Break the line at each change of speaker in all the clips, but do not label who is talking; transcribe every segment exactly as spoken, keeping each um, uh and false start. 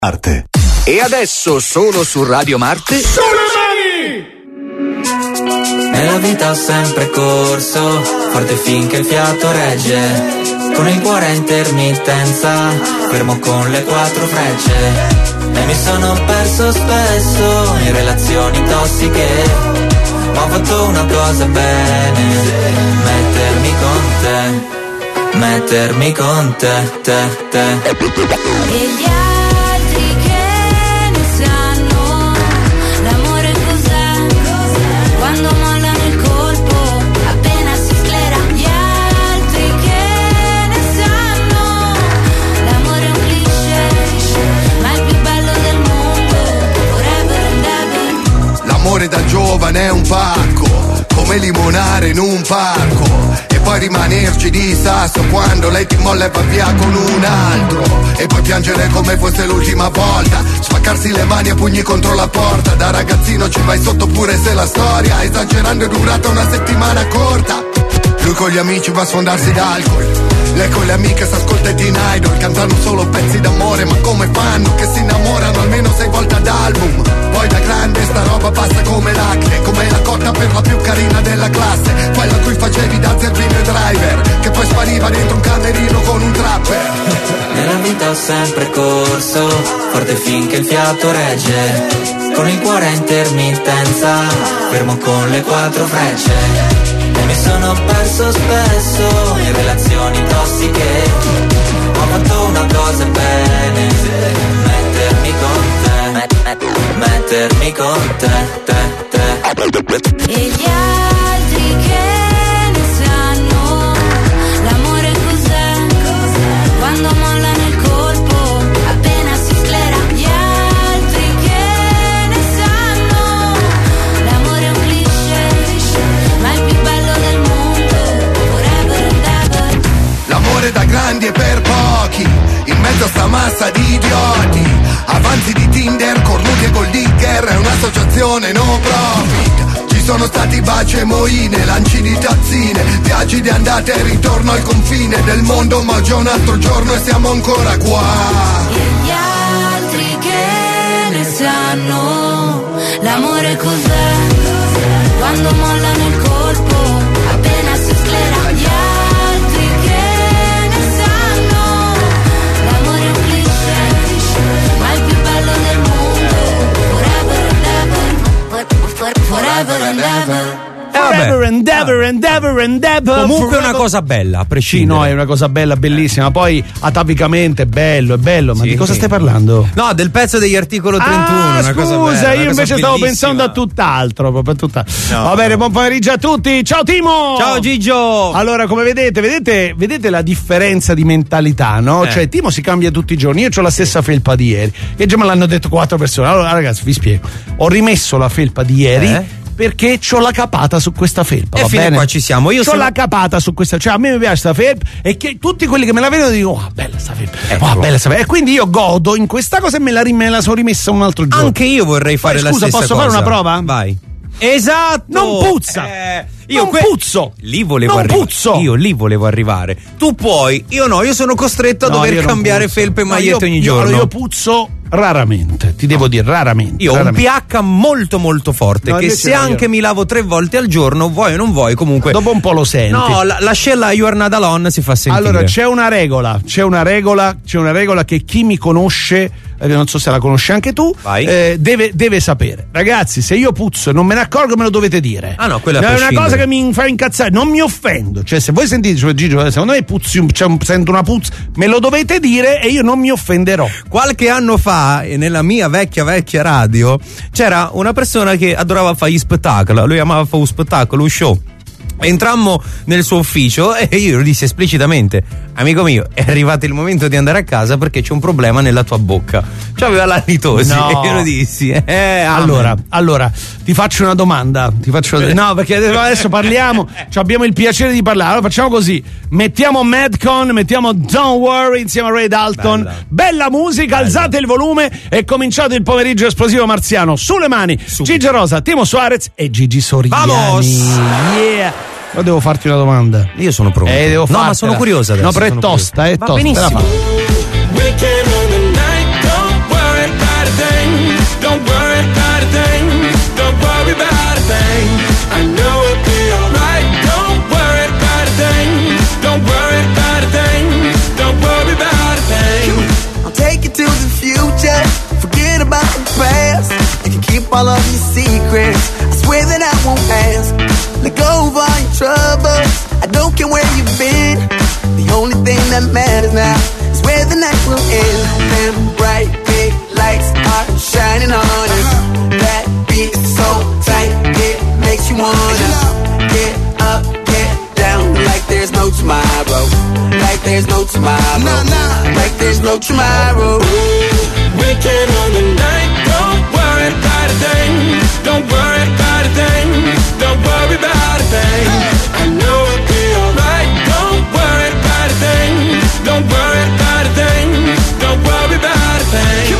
Marte.
E adesso solo su Radio Marte.
Sulle mani!
Nella vita ho sempre corso, forte finché il fiato regge. Con il cuore a intermittenza, fermo con le quattro frecce. E mi sono perso spesso in relazioni tossiche, ma ho fatto una cosa bene: mettermi con te, mettermi con te, te, te.
E gli altri che ne sanno, l'amore cos'è? Quando mollano il colpo, appena si sclera. Gli altri che ne sanno, l'amore è un cliché, ma è il più bello del mondo, forever and ever.
L'amore da giovane è un pacco, come limonare in un parco, e poi rimanerci di sasso quando lei ti molla e va via con un altro, e poi piangere come fosse l'ultima volta, spaccarsi le mani a pugni contro la porta. Da ragazzino ci vai sotto pure se la storia, esagerando, è durata una settimana corta. Lui con gli amici va a sfondarsi d'alcol, lei con le amiche s'ascolta i Teen Idol, cantano solo pezzi d'amore, ma come fanno che si innamorano almeno sei volte ad album? Poi da grande sta roba passa come l'acne, come la cotta per la più carina della classe, quella a cui facevi da zerbino e driver, che poi spariva dentro un camerino con un trapper.
Nella vita ho sempre corso, forte finché il fiato regge. Con il cuore a intermittenza, fermo con le quattro frecce. E mi sono perso spesso in relazioni tossiche, ho fatto una cosa bene: mettermi con te, mettermi con te, te, te.
E gli altri che ne sanno, l'amore cos'è? Quando mollano il colpo, appena si sclera. Gli altri che ne sanno, l'amore è un cliché, ma è il più bello del mondo, forever and ever.
L'amore da grandi e per pochi, in mezzo a sta massa di idioti, avanzi di Tinder, cornuti e gold digger, è un'associazione no profit. Ci sono stati baci e moine, lanci di tazzine, viaggi di andata e ritorno al confine del mondo, ma già un altro giorno e siamo ancora qua.
E gli altri che ne sanno, l'amore cos'è? Quando mollano il colpo, appena si sclera. Gli altri che ne sanno, l'amore è un cliché, ma è il più bello del mondo, forever and ever, forever and ever.
Forever and ever and ever and ever.
Comunque è una cosa bella, a prescindere.
Sì, no, è una cosa bella, bellissima. Poi atavicamente è bello, è bello. Ma
Sì,
di cosa
sì.
stai parlando?
No, del pezzo degli articolo trentuno.
Ah,
una cosa
scusa,
bella,
io
una
invece
cosa
stavo
bellissima.
pensando a tutt'altro, proprio a tutt'altro.
No,
Va bene,
no.
buon pomeriggio a tutti. Ciao Timo!
Ciao Gigio!
Allora, come vedete, vedete, vedete la differenza di mentalità, no?
Eh.
Cioè, Timo si cambia tutti i giorni. Io ho la stessa felpa di ieri, che già me l'hanno detto quattro persone. Allora, ragazzi, vi spiego. Ho rimesso la felpa di ieri.
Eh?
Perché c'ho la capata su questa felpa.
E
va
fino a
bene?
qua ci siamo. Io
c'ho
sono-
la capata su questa, cioè a me mi piace sta felpa e che tutti quelli che me la vedono dicono: oh, bella sta felpa,
Ecco.
oh, bella sta felpa. E quindi io godo in questa cosa e me la, rim- me la sono rimessa un altro giorno.
Anche io vorrei fare
Poi,
la
scusa,
stessa
posso
cosa.
fare una prova?
Vai. Esatto!
Non puzza!
Eh, io
non
que-
puzzo!
Lì volevo
non
arrivare.
puzzo!
Io lì volevo arrivare. Tu puoi, io no, io sono costretto a
No,
dover
io non
cambiare
puzzo.
felpe e
No,
magliette
io-
ogni
io-
giorno.
allora, io puzzo raramente, ti devo dire, raramente.
Io ho un
raramente.
pH molto molto forte
No,
che
invece
se
no, io
anche
no.
mi lavo tre volte al giorno, vuoi o non vuoi, comunque.
Dopo un po' lo senti.
No, la, la scella You Are Not Alone si fa sentire.
Allora c'è una regola, c'è una regola, c'è una regola che chi mi conosce, eh, non so se la conosci anche tu,
Vai.
eh, deve, deve sapere. Ragazzi, se io puzzo e non me ne accorgo, me lo dovete dire.
Ah, no, quella a
è una
prescindere.
cosa che mi fa incazzare, non mi offendo. Cioè, se voi sentite, cioè, Gigio, secondo me puzzi, un- c'è un- sento una puzza, me lo dovete dire e io non mi offenderò.
Qualche anno fa, eh, nella mia vecchia vecchia radio, c'era una persona che adorava fare gli spettacoli. Lui amava fare un spettacolo, un show. Entrammo nel suo ufficio e io lo dissi esplicitamente: amico mio, è arrivato il momento di andare a casa perché c'è un problema nella tua bocca. Cioè aveva la litosi.
No.
E io lo dissi. Eh,
Allora, allora, ti faccio una domanda. Ti faccio no, perché adesso parliamo. Cioè abbiamo il piacere di parlare. Allora facciamo così: mettiamo Madcon, mettiamo Don't Worry insieme a Ray Dalton.
Bella,
Bella musica,
Bella.
alzate il volume. È cominciato il pomeriggio esplosivo marziano. Sulle mani, Gigi Rosa, Timo Suarez e Gigi Soriani.
Vamos!
Yeah! Però devo farti una domanda.
Io sono pronto.
Eh, devo
no, ma
fartela.
sono curiosa adesso.
No, però è
sono
tosta,
curiosa.
è
Va
tosta. te la
benissimo.
faccio.
future. Forget about the past. You can keep all of your secrets. I swear that I won't ask. Let go of all your troubles. I don't care where you've been. The only thing that matters now is where the night will end. Them bright big lights are shining on us. That beat is so tight, it makes you wanna get up, get down, like there's no tomorrow. Like there's no tomorrow. Like there's no tomorrow.
Weekend on the night, don't worry about a thing. Don't worry about a thing. Don't worry about a thing. I know it'll be alright. Don't worry about a thing. Don't worry about a thing. Don't worry about a thing.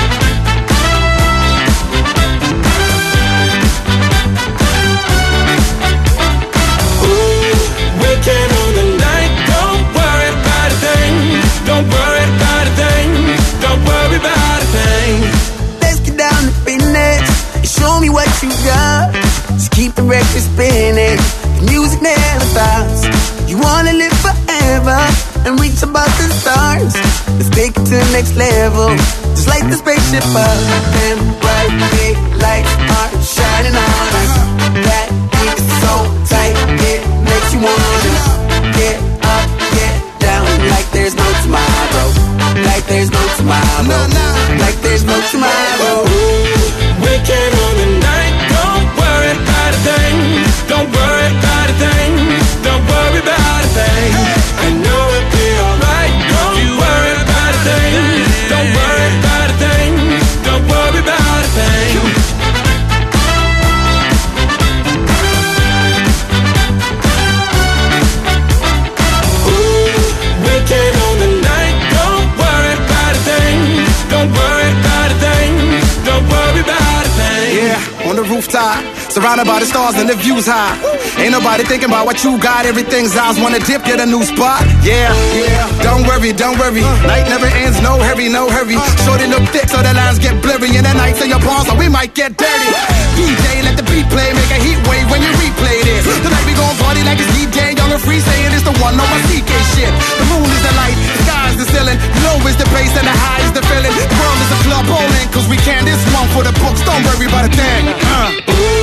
Ooh, weekend on the night, don't worry about a thing. Don't worry about a thing. Don't worry about a thing.
Let's get down to business and show me what you got. Just keep the record spinning. The music never stops. You wanna live forever and reach above the stars. Let's take it to the next level. Just like the spaceship up. Them bright big lights are shining on us. That beat is so tight, it makes you wanna get up, get down, like there's no tomorrow. Like there's no tomorrow. Like there's no tomorrow.
Weekend on the night, don't worry about a thing. Don't worry about a thing. Don't worry about a thing. I know it'll be alright. Don't you worry about a thing. Don't worry about a thing. Don't worry about a thing. Ooh, weekend on the night, don't worry about a thing. Don't worry about a thing. Don't worry about a thing.
Yeah, on the rooftop, surrounded by the stars and the views high. Ain't nobody thinking about what you got. Everything's eyes wanna dip, get a new spot. Yeah, yeah. Don't worry, don't worry. Night never ends, no hurry, no hurry. Shorty look thick so the lines get blurry. And the nights in your palms, so we might get dirty. D J, let the beat play, make a heat wave when you replay this. Tonight we gon' party like it's D J, young and free, saying it's the one on my C K shit. The moon is the light, the sky is the ceiling. Low is the bass and the high is the feeling. The world is a club bowling, cause we can. This one for the books, don't worry about a thing. Uh.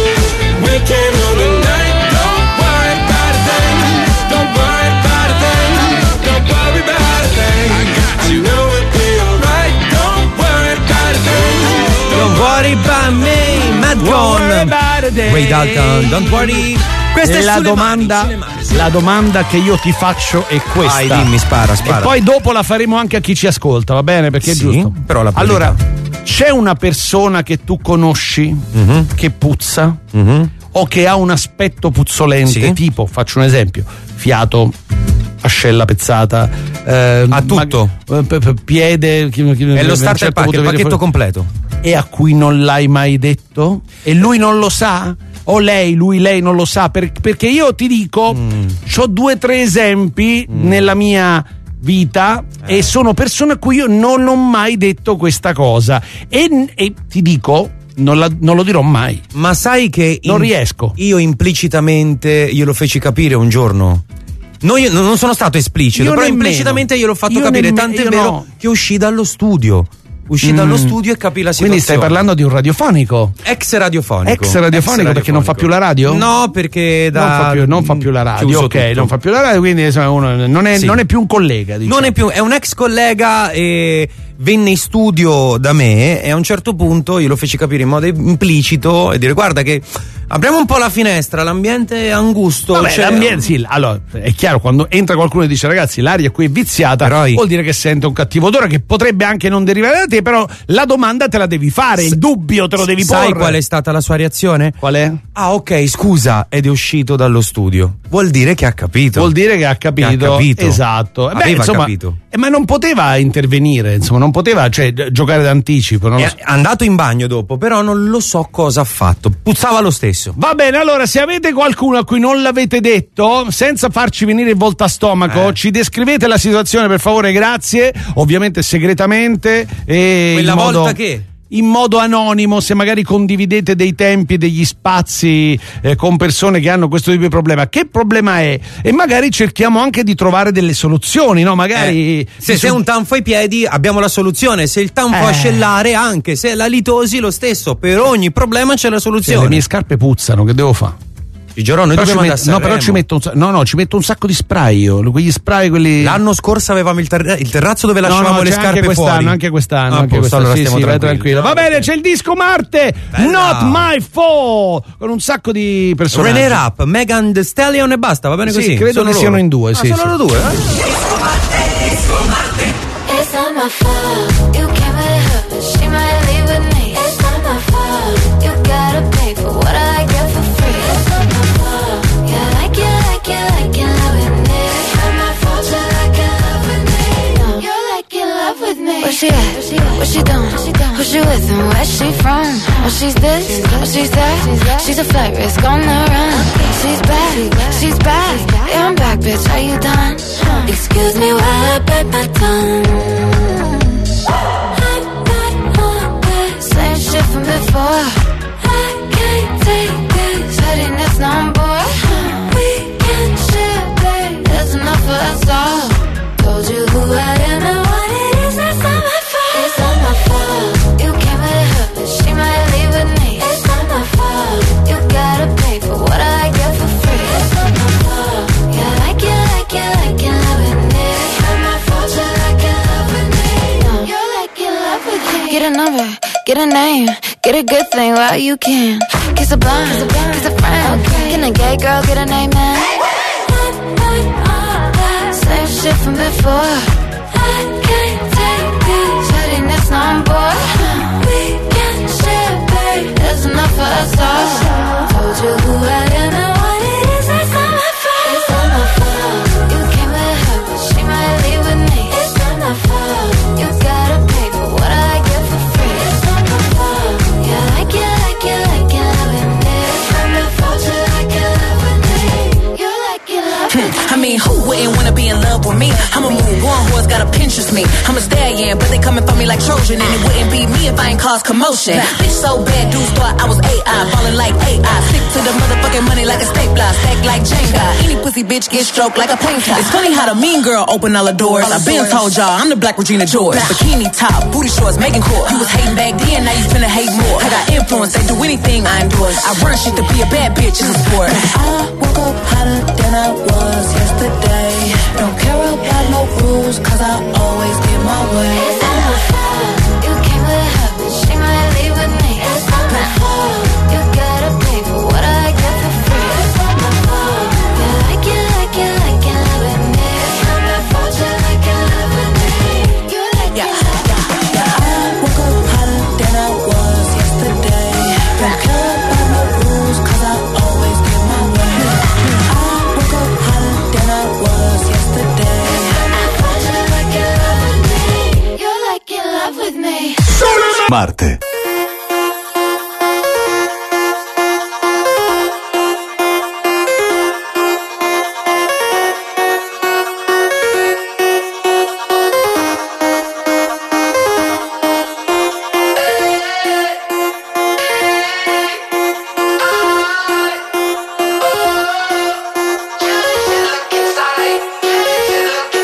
Weekend on the night, don't worry about a thing. Don't worry about a thing. Don't worry about a thing. I got you. I know it'll be alright. Don't worry about a thing.
Don't worry about me. Madcon, Ray Dalton, don't worry. Questa è
la
sulle
domanda,
mani, sulle mani.
la domanda che io ti faccio è questa.
Vai, dimmi, spara, spara.
E poi dopo la faremo anche a chi ci ascolta, va bene? Perché
Sì,
è giusto.
però la priorità.
Allora, c'è una persona che tu conosci
Mhm.
che puzza
Mhm.
o che ha un aspetto puzzolente,
Sì.
tipo, faccio un esempio, fiato, ascella pezzata, eh,
Ha tutto.
ma- p- p- piede, chi- chi-
È lo
a un
starter
certo
pack,
punto
il
viene
pacchetto
fuori-
completo.
e a cui non l'hai mai detto? E lui non lo sa? O lei, lui, lei non lo sa? Per- perché io ti dico,
Mm.
c'ho due o tre esempi nella mia vita
Eh.
e sono persone a cui io non ho mai detto questa cosa. E, e ti dico, non, la- non lo dirò mai.
Ma sai che
Non riesco.
Io implicitamente glielo feci capire un giorno. No, io non sono stato esplicito,
Io
però
nemmeno.
implicitamente gliel'ho fatto
Io
capire.
nemme-
Tant'è
io
vero
no.
che uscì dallo studio. Uscì
Mm.
dallo studio e capì la situazione.
Quindi stai parlando di un radiofonico?
Ex radiofonico.
Ex radiofonico perché non fa più la radio?
No, perché da
non, fa più, non fa più la radio,
chiuso
ok,
tutto.
non fa più la radio, quindi insomma, uno non, è,
Sì.
non è più un collega. Diciamo.
Non è più, è un ex collega e venne in studio da me e a un certo punto io lo feci capire in modo implicito e dire guarda che apriamo un po' la finestra, l'ambiente è angusto.
Vabbè,
c'è-
l'ambiente, sì, allora è chiaro, quando entra qualcuno e dice ragazzi l'aria qui è viziata,
Però i-
vuol dire che sente un cattivo odore che potrebbe anche non derivare da te, però la domanda te la devi fare, il dubbio te lo devi
Sai
porre.
qual è stata la sua reazione?
Qual è?
Ah, ok, scusa, ed è uscito dallo studio. Vuol dire che ha capito.
Vuol dire che ha capito,
Che ha capito.
esatto. Eh beh,
Aveva
insomma,
capito.
eh, ma non poteva intervenire, insomma, non poteva, cioè, g- giocare d'anticipo. Non lo
È
so.
andato in bagno dopo, però non lo so cosa ha fatto. Puzzava lo stesso.
Va bene, allora se avete qualcuno a cui non l'avete detto, senza farci venire il volto a stomaco,
Eh.
ci descrivete la situazione per favore, grazie, ovviamente segretamente. E
Quella
in modo-
volta che?
in modo anonimo, se magari condividete dei tempi, degli spazi eh, con persone che hanno questo tipo di problema, che problema è? E magari cerchiamo anche di trovare delle soluzioni, no? Magari
eh, se sei un tanfo ai piedi abbiamo la soluzione, se il tanfo
eh.
ascellare, anche se la litosi, lo stesso, per ogni problema c'è la soluzione.
Se le mie scarpe puzzano, che devo fare?
Giorò, noi
però
dobbiamo
ci met- no, però ci metto un sa- no, no, ci metto un sacco di spray io, quegli spray quelli.
L'anno scorso avevamo il, ter- il terrazzo dove
no,
lasciavamo
no,
le
c'è
scarpe
anche quest'anno,
fuori.
anche quest'anno,
ah,
anche
posto,
quest'anno.
allora
Sì,
stiamo
sì, vai
tranquilli.
tranquillo. Va bene, c'è il disco Marte,
Bella.
Not My Fault, con un sacco di personaggi.
René Rapp, Megan Thee Stallion e basta, va bene
sì,
così.
credo
sono
che
loro.
siano in due,
ah,
sì.
Sono loro
sì.
due, eh?
It's not my fault. You came with her, but she might leave with me. It's not my fault. You gotta pay for what I get for free. It's not my fault. You like it, like it, like it, love with me. It's not my fault. You like it, love with me. No, you like it, love with me. Where she at? What she doing? Who she with and where she from? Oh, she's this, oh, she's that. She's a flight risk on the run. She's back, she's back. Yeah, I'm back, bitch. Are you done? Excuse me while I bite my tongue. I'm not on that same shit from before. I can't take this pettiness no more. We can share, babe. There's enough for us all. Told you who I am and what it is. That's not my fault. It's not my fault. You came with her, but she might leave with me. It's not my fault. You gotta pay for what I get for free. It's not my fault. Yeah, like it, like it, like it, love with me. It's not my fault. You like it, love with me. No, you like it, love with me. Get a number, get a name, get a good thing while you can. Kiss a blind, kiss a friend. Can a gay girl get a name, man? Same shit from before. I can't take this pettiness no more. We can share, babe. There's enough for us all. Told you who I am and what it is. That's not my fault. It's not my fault. You came with her, but she might leave with me. It's not my fault. You gotta pay for what I get for free. It's not my fault. You like it, like it, like it, love with me. It's not my fault. You like it, love with me. You like it, love with me.
I mean, who wouldn't wanna be in love with me? I'ma move on, who's gotta Pinterest me? I'm a stallion, but they coming for me like Trojan, and it wouldn't be me if I ain't cause commotion. Bitch so bad, dudes thought I was A I, falling like A I. Stick to the motherfucking money like a stapler, stack like Jenga. Any pussy bitch get stroked like a painter. It's funny how the mean girl open all the doors. I been told y'all I'm the Black Regina George. Bikini top, booty shorts, making court. You was hating back then, now you finna hate more. I got influence, they do anything I endorse. I run shit to be a bad bitch, it's a sport.
I woke up hotter than I was yesterday. Don't care about no rules, cause I always get my way.
It's not my fault. You came with her, but she might leave with me. It's not my fault. You gotta pay for what I get for free. It's not my fault. You like it, like it, like it, love with me. It's not my fault. You like it, love with me. You like
Yeah,
it, love
yeah, yeah. I woke up hotter than I was yesterday. Don't care about no rules, cause I always get my way. I woke up hotter than I was yesterday.
You like it, love with me. You like it, love with me.
Marte.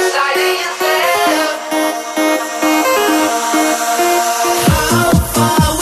How far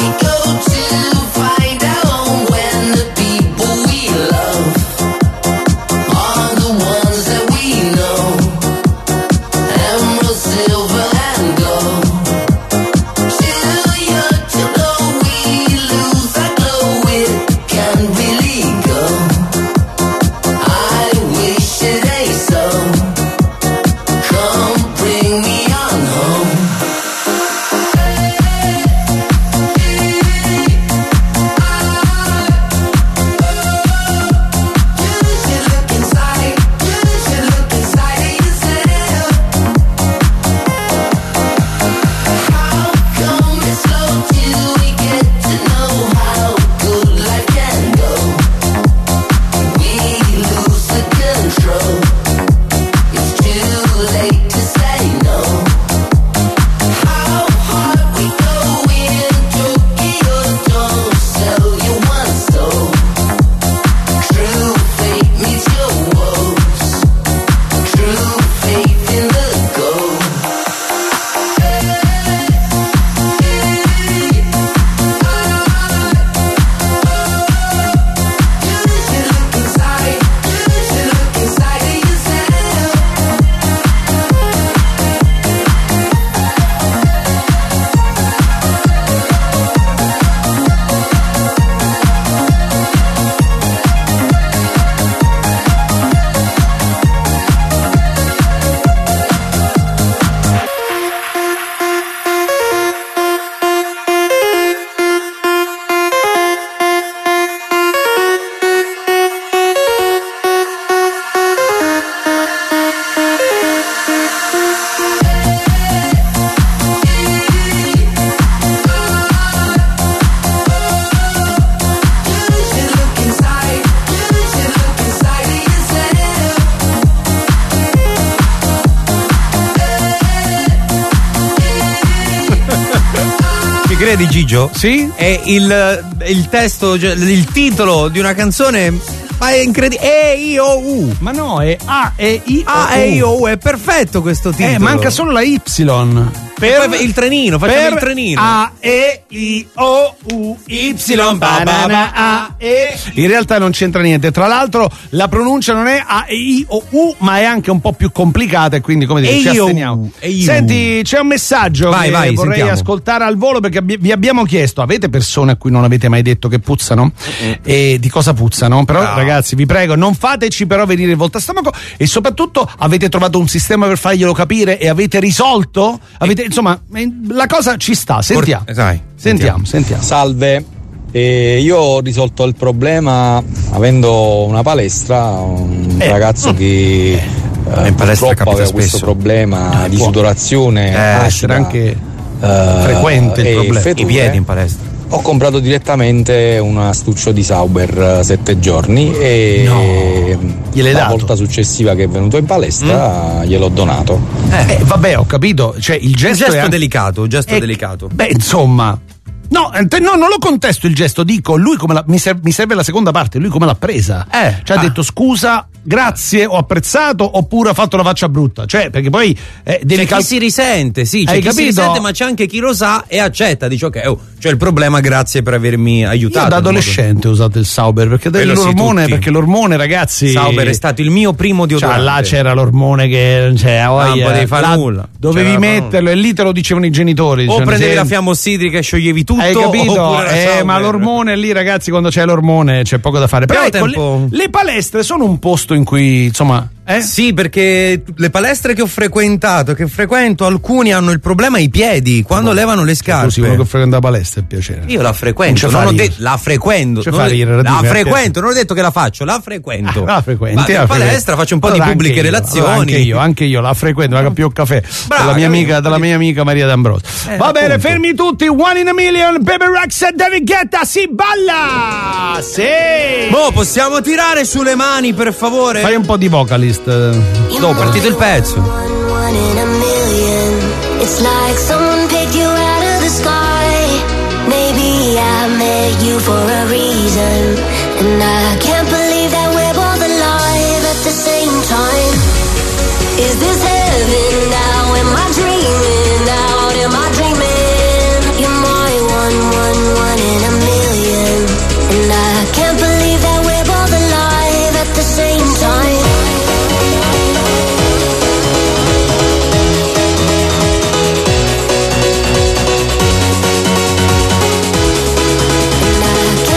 credi, Gigio?
Sì?
È il, il testo, cioè, il titolo di una canzone. Ma è incredibile. E I O U.
Ma no, è A E I O U.
A E I O U, è perfetto questo titolo.
Eh, manca solo la Y.
Per poi il trenino, facciamo il trenino.
A E I O U Y banana A E. In realtà non c'entra niente. Tra l'altro la pronuncia non è A E I O U, ma è anche un po' più complicata e quindi come dire, ci asteniamo. Senti, c'è un messaggio
vai,
che
vai,
vorrei
sentiamo.
ascoltare al volo perché abbi- vi abbiamo chiesto, avete persone a cui non avete mai detto che puzzano? Mm-hmm. E di cosa puzzano? Però no. Ragazzi, vi prego, non fateci però venire il volto a stomaco e soprattutto avete trovato un sistema per farglielo capire e avete risolto? Avete, insomma, la cosa ci sta, sentiamo.
Por- sai,
sentiamo, sentiamo.
Salve, eh, io ho risolto il problema avendo una palestra, un
eh.
ragazzo che eh,
in palestra
purtroppo aveva
spesso.
questo problema
eh,
di
può.
sudorazione
eh,
acida,
essere anche
eh,
frequente il problema.
fetture.
I piedi in palestra.
Ho comprato direttamente un astuccio di Sauber sette giorni e
no. Gliel'hai
la
dato?
volta successiva che è venuto in palestra mm. gliel'ho donato.
Eh, eh, vabbè, ho capito, cioè il gesto,
Il gesto
è
delicato, gesto
è,
delicato.
Beh, insomma. No, te, no, non lo contesto il gesto, dico, lui come la, mi, serve, mi serve la seconda parte, lui come l'ha presa.
Eh,
cioè
ah.
ha detto scusa, grazie, ho apprezzato, oppure ha fatto la faccia brutta. Cioè, perché poi eh, devi
c'è
cal-
chi si risente, sì, c'è
Hai
chi
capito?
si risente, ma c'è anche chi lo sa e accetta, dice ok, oh, c'è il problema, grazie per avermi aiutato.
Io da adolescente ho usato il Sauber perché
Quello sì,
l'ormone,
tutti.
perché l'ormone, ragazzi.
Sauber è stato il mio primo deodorante.
Cioè, là c'era l'ormone che cioè,
non
voglia,
potevi fare
là
nulla.
Dovevi
C'era
metterlo e lì te lo dicevano i genitori.
O
dicevano,
prendevi
"Senti,
la fiamma ossidrica e scioglievi tutto.
hai capito?
Oppure la
Eh,
Sauber.
ma l'ormone lì, ragazzi, quando c'è l'ormone c'è poco da fare. Però
Però
ecco,
tempo-
le, le palestre sono un posto in cui, insomma, eh?
Sì, perché le palestre che ho frequentato, che frequento, alcuni hanno il problema ai piedi quando
Oh,
levano le scarpe.
Così uno che frequenta la palestra è piacere.
Io la frequento,
Non ci
non
fa
ho
ridere.
detto la frequento.
Ci
non
fa
ho-
ridere,
la
dimmi,
frequento, non ho detto che la faccio, la frequento.
Ah, la frequenti,
Vado
la
in
frequenti.
palestra, faccio un po'
Allora,
di pubbliche
anche io,
relazioni.
allora, anche io, anche io la frequento, la cappio caffè
Brava,
dalla mia
capito?
amica, dalla mia amica Maria D'Ambrosio.
Eh,
Va bene,
appunto.
fermi tutti, one in a million, Baby Rex e David Guetta, si balla! Sì!
Boh, possiamo tirare sulle mani, per favore?
Fai un po' di vocalist. eh,
Dopo, è partito il pezzo.
One in a million. It's like someone picked you out of the sky. Maybe I met you for a reason. And I can't believe that we're both alive at the same time. Is this heaven now? Am I dreaming out? Am I dreaming? You're my one, one, one in a million. And I can't believe that we're both alive at the same time. I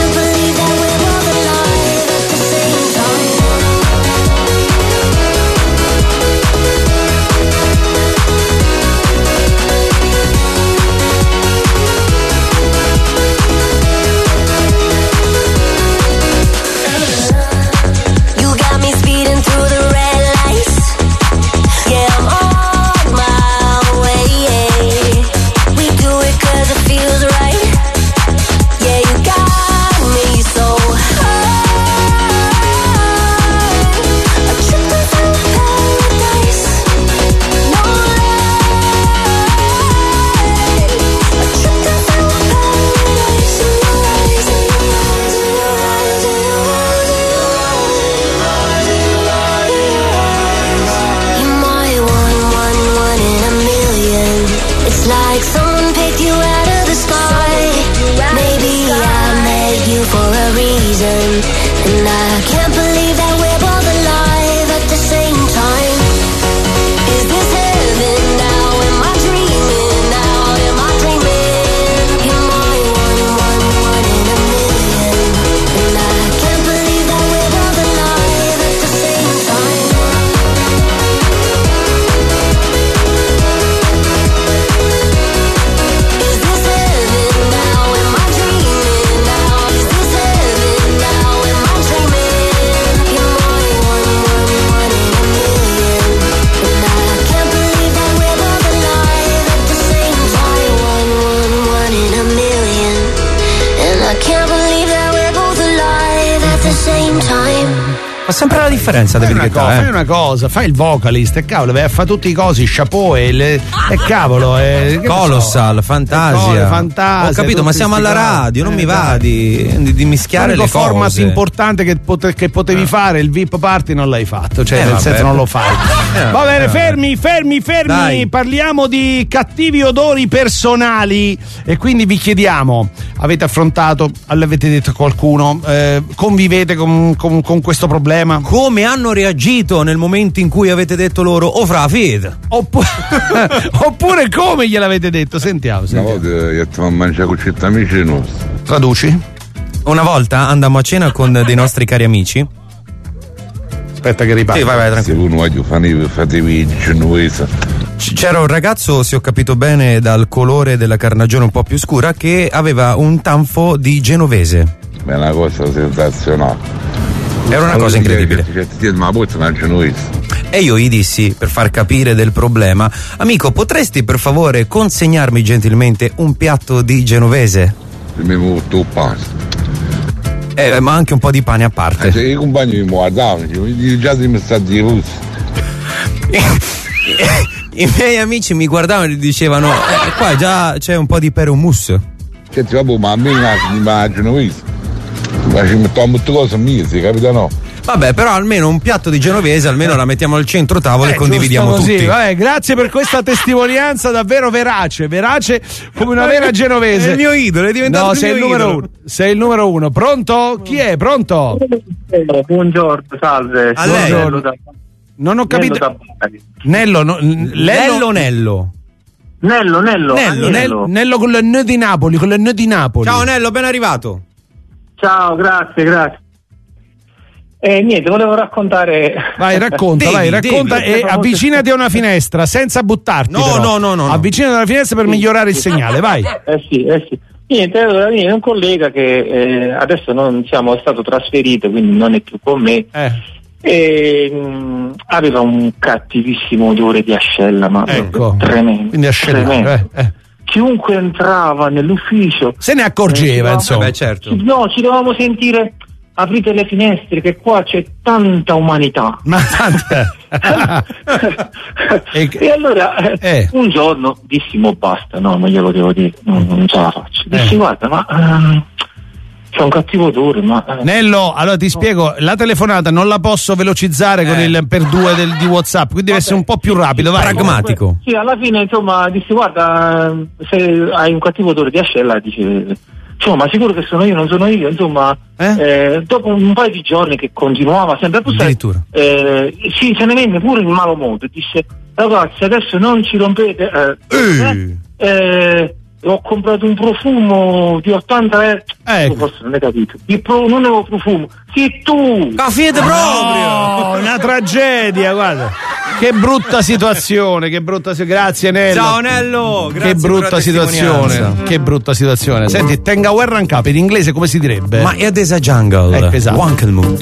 Fa sempre la differenza, devi dire.
Co-
eh.
Fai una cosa, fai il vocalist e cavolo, vai a fare tutti i cosi, chapeau e, le, e cavolo. E,
Colossal, so, Fantasia.
Fantasia.
Ho capito, ma siamo alla radio, non
eh,
mi va di, di, di mischiare le cose.
L'unico format importante che, pote, che potevi eh. fare, il V I P party, non l'hai fatto, cioè eh, nel vabbè. senso non lo fai. Eh, va bene, eh, fermi, fermi, fermi. Dai. Parliamo di cattivi odori personali e quindi vi chiediamo, avete affrontato, l'avete detto a qualcuno, eh, convivete con, con, con questo problema?
Come hanno reagito nel momento in cui avete detto loro o fra fid?
Oppure, oppure come gliel'avete detto? Sentiamo, sentiamo.
Una volta io ti ho mangiato con città amici nostri.
Traduci?
Una volta andammo a cena con dei nostri cari amici.
Aspetta che riparto.
Sì, vai, vai, tranquillo.
Se uno voglio fare fatevi genovese.
C'era un ragazzo, se ho capito bene dal colore della carnagione un po' più scura, che aveva un tanfo di genovese.
È una cosa sensazionale.
Era una cosa incredibile. E io gli dissi, per far capire del problema: amico, potresti per favore consegnarmi gentilmente un piatto di genovese?
Mi metto un pasto.
Eh, ma anche un po' di pane a parte.
Eh, se i compagni mi guardavano, mi già si mi sta di russo.
I miei amici mi guardavano e dicevano: eh, qua già c'è un po' di perumus.
Che ti va, ma a me mi va genovese. Ma ci mettiamo molte cose mie, capito no?
Vabbè, però almeno un piatto di genovese, almeno la mettiamo al centro tavolo eh, e condividiamo
così.
tutti.
Vabbè, grazie per questa testimonianza davvero verace, verace come una vera genovese.
È il mio idolo, è diventato
no,
il
sei
mio
il numero
idolo.
uno. Sei il numero uno. Pronto? Chi è? Pronto?
Buongiorno, salve.
A lei.
Buongiorno. Da...
Non ho capito.
Nello,
no,
Nello, Nello.
Nello, Nello.
Nello,
Nello.
Nello, Nello con le N di Napoli, con le N di Napoli.
Ciao Nello, ben arrivato.
Ciao, grazie, grazie. Eh, niente, volevo raccontare.
Vai, racconta, devi, vai, racconta devi, e avvicinati a una finestra senza buttarti.
No,
però.
no, no, no.
Avvicinati a una finestra per sì, migliorare sì. il segnale, vai.
Eh sì, eh sì. Niente, allora viene un collega che eh, adesso non siamo, è stato trasferito, quindi non è più con me.
Eh.
E mh, aveva un cattivissimo odore di ascella, ma
ecco.
tremendo.
Quindi ascella. Eh, eh.
Chiunque entrava nell'ufficio
se ne accorgeva,
eh,
insomma.
Beh, certo.
No, ci dovevamo sentire: aprite le finestre che qua c'è tanta umanità.
Ma tanta.
e, e allora eh. un giorno dissimo basta, no, non glielo devo dire, non, non ce la faccio. Dissi eh. guarda, ma um, c'è un cattivo odore, ma eh.
Nello, allora ti spiego, la telefonata non la posso velocizzare eh. con il per due del, di WhatsApp, quindi deve essere un po' più rapido, vai.
Pragmatico.
Sì, alla fine insomma dissi guarda, se hai un cattivo odore di ascella, dice insomma, sicuro che sono io, non sono io, insomma, eh? Eh, dopo un paio di giorni che continuava sempre,
addirittura
eh, sì, se ne venne pure in malo modo, disse ragazzi adesso non ci rompete, eh, eh, eh, ho comprato un profumo di ottanta euro, ecco. Forse non hai capito, il pro, non avevo profumo, sì tu!
Caffete proprio!
No, una tragedia, guarda. Che brutta situazione, che brutta situazione. Grazie Nello.
Ciao Nello, grazie.
Che brutta situazione. Che brutta situazione. Senti, tenga guerra in capo, in inglese come si direbbe?
Ma è Adesa Jungle.
Ecco, esatto.
Wankelmut.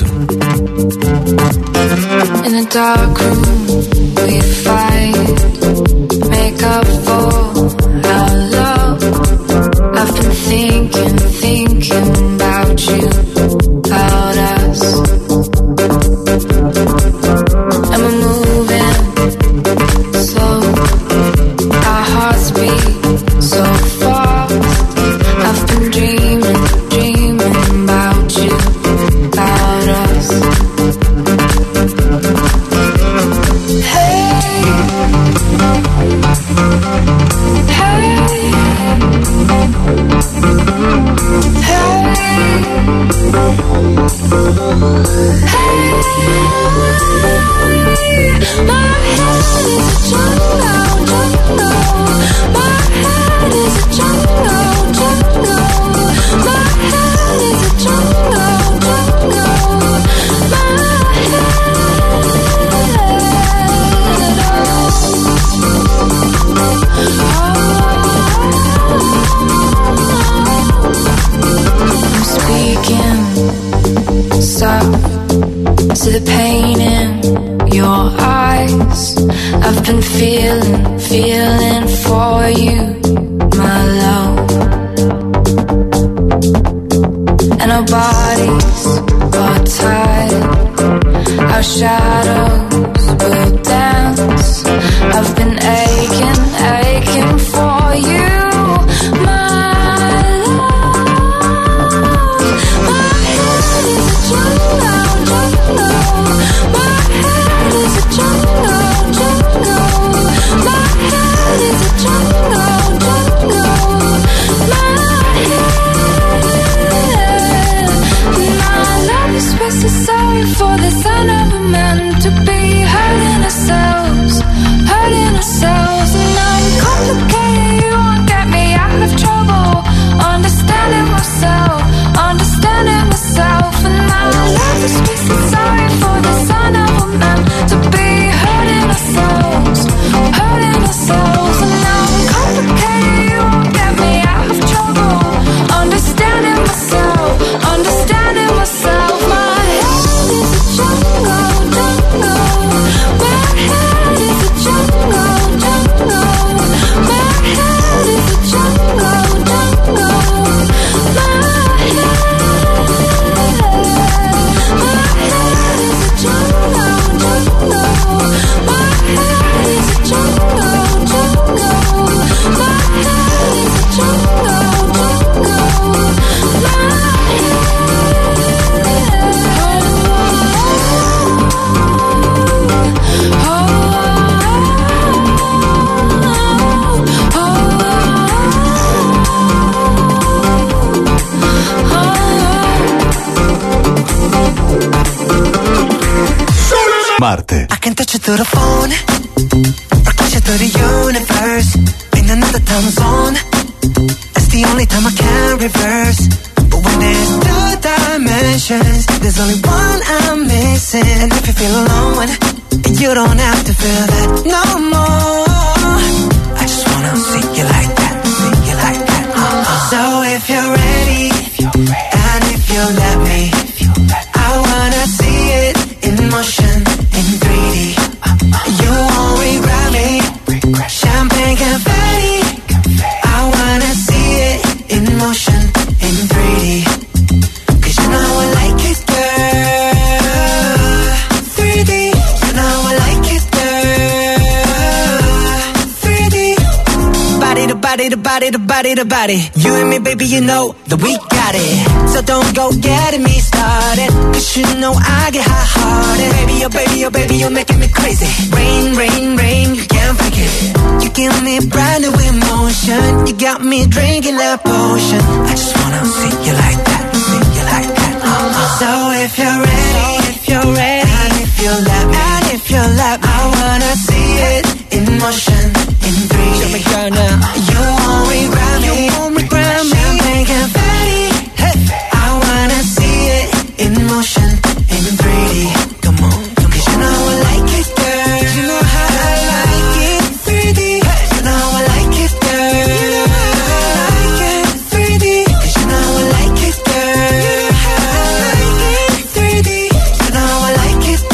In a dark room we fight, make up for our love. I've been thinking, thinking about you, about us. And we're moving slow, our hearts beat so fast. I've been dreaming, dreaming about you, about us. Hey, hey, to the pain in your eyes. I've been feeling, feeling for you, my love. And our bodies are tied our shadows will dance. I've been aching, aching for you, my love. My head is a jungle, jungle. My head is a jungle, jungle. My head is a jungle, jungle. My head. My love is supposed to sorry for the son of a man to be hurting ourselves, hurting ourselves. And I'm complicated, you won't get me out of trouble. Understanding myself, understanding myself. And my love is supposed to sorry for the son of a man to be hurting ourselves, hurting ourselves. And I'm complicated, you won't get me out of trouble. Understanding myself, understanding myself. My head is a jungle, jungle. My head is a jungle, jungle. My head is a jungle, jungle. My head, my head is a jungle, jungle. My head is a jungle, jungle. My head is a jungle, jungle. My
Marte.
I can touch it through the phone or catch it through the universe. In another time zone, that's the only time I can reverse. But when there's two dimensions, there's only one I'm missing. And if you feel alone, you don't have to feel that no more. I just wanna see you like that, see you like that. Uh-uh. So if you're ready, and if you let me, I wanna see it in motion. In three D, you won't regret me. Champagne confetti, I wanna see it in motion. In three D, cause you know I like it, girl. three D, you know I like it, girl. three D, body to body to body to body to body. You and me, baby, you know that we got it. So don't go getting me started, cause you know I get hot-hearted. Baby, oh baby, oh baby, you're making me crazy. Rain, rain, rain, you can't fake it. You give me brand new emotion. You got me drinking that potion. I just wanna see you like that, see you like that. Uh-uh. So if you're ready, if you're ready, and if you let me, and if you let me, I wanna see it in motion, in three D. Show me girl now. You won't regret me, you won't regret me. Champagne confetti, hey. I wanna see it in motion, in three D. Come on, come on. Cause you know I like it, girl. You know how I like it, three D. You know I like it, girl. You know how I like it, three D. Cause you know I like it, girl. You know how I like it, three D. You know I like it,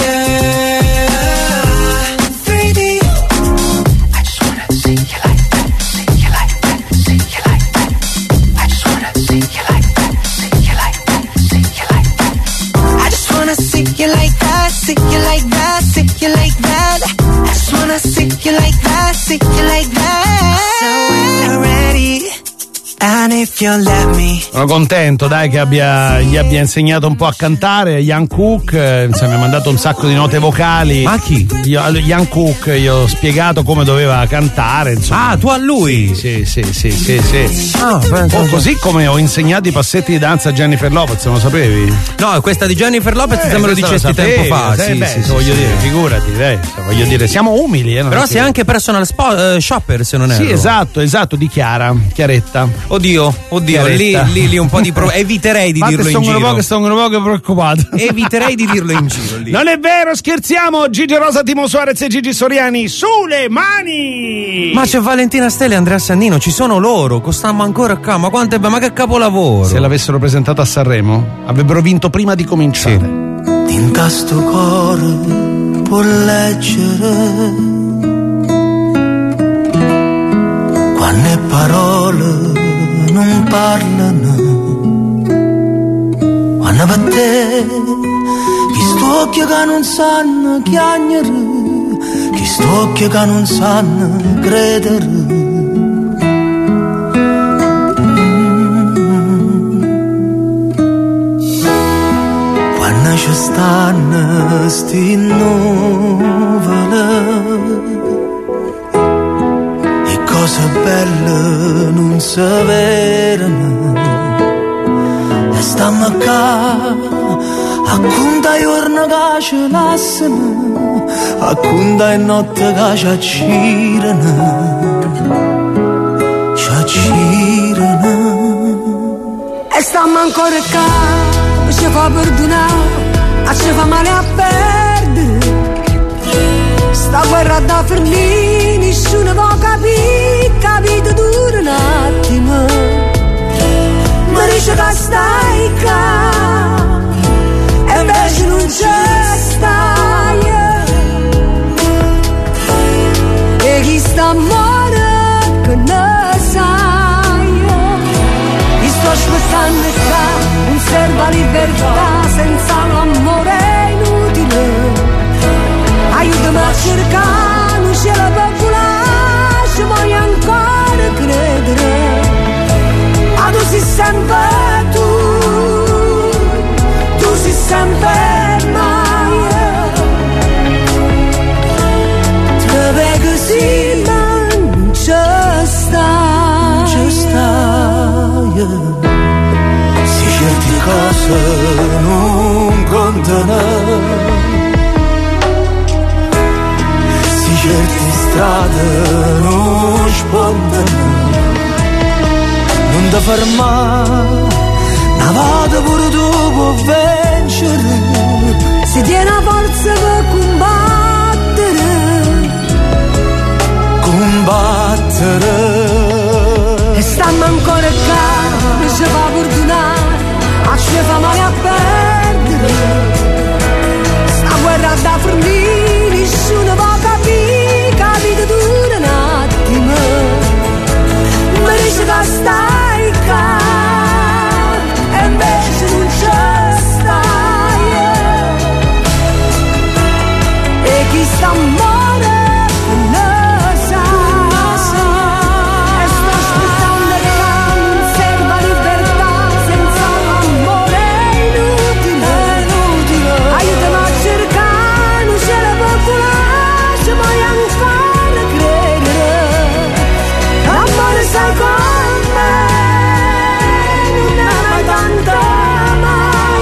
girl. three D. I just wanna see you like that, see you like that, see you like that. I just wanna see you like that, see you like that, see you like that. I just wanna see you like that, see you like that, see you like that. I just wanna see you like that, see you like that. So when you're ready, and if you let me.
Sono contento, dai, che abbia, gli abbia insegnato un po' a cantare. Ian Cook, eh, insomma, mi ha mandato un sacco di note vocali.
Ma chi?
Io, Ian Cook, gli ho spiegato come doveva cantare. Insomma.
Ah, tu a lui?
Sì, sì, sì, sì, sì.
Ah,
oh, così come ho insegnato i passetti di danza a Jennifer Lopez, non lo sapevi?
No, questa di Jennifer Lopez eh, me lo dicesti tempo fa.
Eh,
sì,
beh,
sì, sì,
voglio
sì,
dire,
sì.
figurati, dai, voglio dire, siamo umili. Eh,
Però sei anche personal spo- uh, shopper, se non è.
Sì, esatto, esatto, di Chiara, Chiaretta.
Oddio, oddio, lì, lì, lì un po' di pro- eviterei di dirlo in giro.
Poco, sono poco preoccupato.
Eviterei di dirlo in giro lì.
Non è vero, scherziamo. Gigi Rosa, Timo Suarez e Gigi Soriani, sulle mani.
Ma c'è Valentina Stella e Andrea Sannino, ci sono loro, costiamo ancora qua. Ma quanto è be- ma che capolavoro.
Se l'avessero presentato a Sanremo, avrebbero vinto prima di cominciare. Sì.
In questo cuore può leggere quante parole non parlano, quando per te Chi sto occhio che non sanno chiagnere, chi sto occhio che non sanno credere. Ci stanno sti nuvole e cose belle non si vedono e stiamo qua a conta giorno che ci lasciano, a conta notte che ci accirano, ci accirano e stiamo ancora qua, ci fa perdonare, ci fa male a perdere. Sta guerra da fermare, nessuno può capire, capito dura un attimo. Ma dice che stai qua, e invece non c'è stai. E chi sta muore che ne sai. Io sto aspettando qua, non serve la libertà senza l'amore inutile. Aiutami a cercare un cielo popolare, ci voglio ancora credere. Ma tu sei sempre tu, tu sei sempre mai. Te vedo così ma non c'è stai, c'è stai. Certe cose non contano, si certe strade non spuntano, non ti fermare, una volta pure tu puoi vincere, si tiene la forza per combattere, combattere. E stiamo ancora qua, non ci fa perdonare, ci fa male a perdere. Sta guerra da fornire, nessuno può capire, capite dura un attimo. Mi dice che stai qua, e invece non c'è stai. E chi sta muore ne sa. E sto aspettando che non serva libertà senza l'amore inutile. Aiutami a cercare un cielo popolare, ci voglio ancora credere. L'amore sai con me, non è mai tanto mai.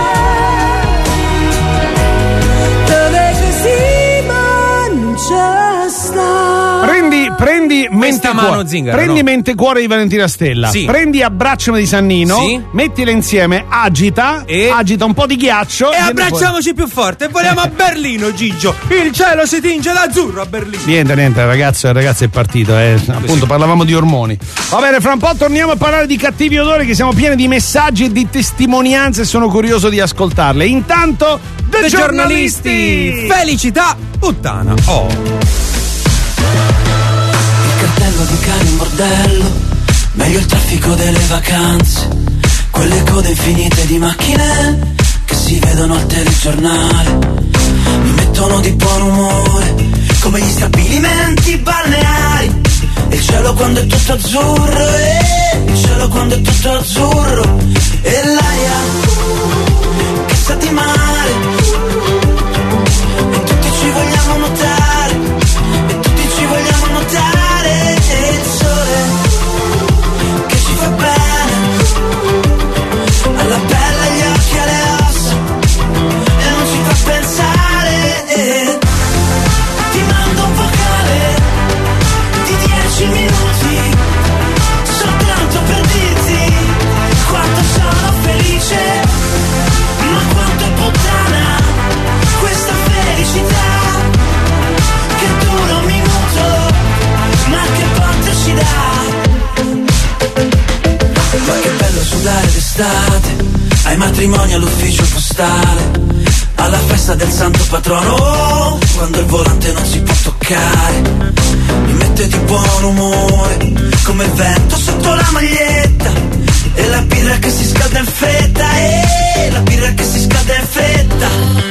Te vedo sì ma non c'è sta.
Prendi, prendi mente
mano
cuore,
zingara,
prendi
no?
mente cuore di Valentina Stella,
Sì.
prendi abbracciami di Sannino,
Sì.
mettile insieme, agita,
E-
agita un po' di ghiaccio
E
viene
abbracciamoci più forte. E vogliamo a Berlino, Gigio. Il cielo si tinge d'azzurro a Berlino.
fuori. Niente, niente, ragazzo, il ragazzo è partito, eh. Appunto parlavamo di ormoni. Va bene, fra un po' torniamo a parlare di cattivi odori, che siamo pieni di messaggi e di testimonianze e sono curioso di ascoltarle. Intanto, The,
The
giornalisti!
giornalisti. Felicità puttana. Oh.
Il cartello di cane in bordello, meglio il traffico delle vacanze, quelle code infinite di macchine che si vedono al telegiornale, mi mettono di buon umore, come gli stabilimenti balneari, e il cielo quando è tutto azzurro, e il cielo quando è tutto azzurro, e l'aria che sa di mare, e tutti ci vogliamo nuotare, e tutti ci vogliamo nuotare, e il sole che ci fa bene alla pelle, agli occhi, alle ossa, e non ci fa pensare. Ti mando un vocale di dieci minuti soltanto per dirti quanto sono felice, ma quanto è puttana questa felicità che dura un minuto, ma che botta ci dà. Ma che bello sudare d'estate, ai matrimoni all'ufficio postale, alla festa del santo patrono, oh, quando il volante non si può toccare, mi mette di buon umore, come il vento sotto la maglietta, e la birra che si scalda in fretta, e la birra che si scalda in fretta,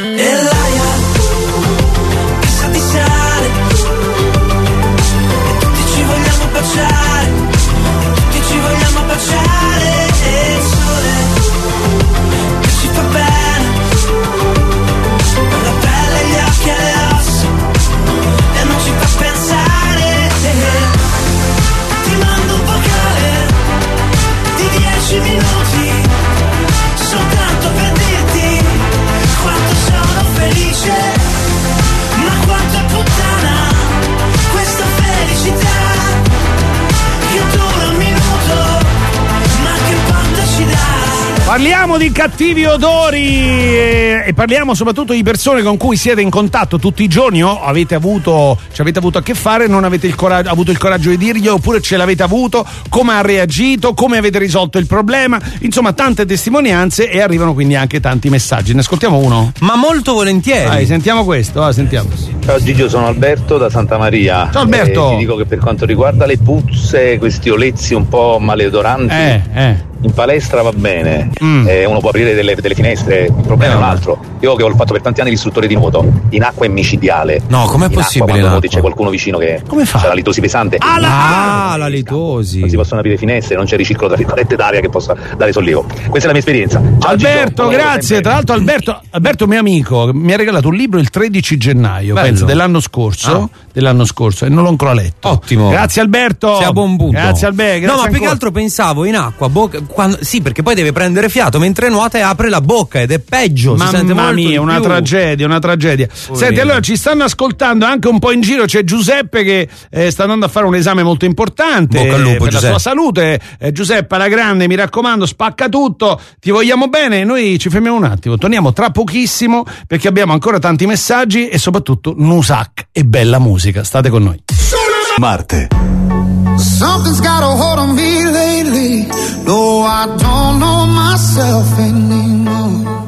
minuti soltanto per dirti quanto sono felice, ma quanto è puttana questa felicità che dura un minuto, ma che quanto ci dà.
Parliamo di cattivi odori e, e parliamo soprattutto di persone con cui siete in contatto tutti i giorni o avete avuto, ci avete avuto a che fare, non avete il coraggio, avuto il coraggio di dirgli, oppure ce l'avete avuto, come ha reagito, come avete risolto il problema, insomma tante testimonianze e arrivano quindi anche tanti messaggi. Ne ascoltiamo uno?
Ma molto volentieri.
Dai, sentiamo questo, ah, sentiamo.
Ciao Gigio, sono Alberto da Santa Maria.
Ciao Alberto.
Eh, ti dico che per quanto riguarda le puzze, questi olezzi un po' maleodoranti,
eh, eh.
in palestra va bene, mm. eh, uno può aprire delle, delle finestre, il problema eh, è un altro. Io che ho fatto per tanti anni l'istruttore di nuoto, in acqua è micidiale.
No, com'è
in
possibile?
Acqua, quando c'è qualcuno vicino che
come fa?
c'ha la litosi pesante.
Ah, la, ah, la litosi.
Non si possono aprire finestre, non c'è riciclo tra virgolette d'aria che possa dare sollievo. Questa è la mia esperienza. Ciao,
Alberto,
Gigio,
grazie. Tra l'altro Alberto, Alberto mio amico, mi ha regalato un libro il tredici gennaio,
Bello.
penso, dell'anno scorso, ah. dell'anno scorso e non l'ho ancora letto.
Ottimo.
Grazie Alberto.
Sei a buon punto.
Grazie Alberto.
No, ma più che altro pensavo in acqua, bocca, quando, sì, perché poi deve prendere fiato mentre nuota e apre la bocca ed è peggio.
Mamma
si sente molto
mia, una
più.
tragedia, una tragedia. Poverino. Senti, allora ci stanno ascoltando anche un po' in giro, c'è Giuseppe che eh, sta andando a fare un esame molto importante.
Bocca al lupo,
per
Giuseppe.
La sua salute. Eh, Giuseppe, alla grande, mi raccomando, spacca tutto, ti vogliamo bene. Noi ci fermiamo un attimo, torniamo tra pochissimo perché abbiamo ancora tanti messaggi e soprattutto un sacco e bella musica. State con noi.
Marte.
Something's got a hold on me lately. No, I don't know myself anymore.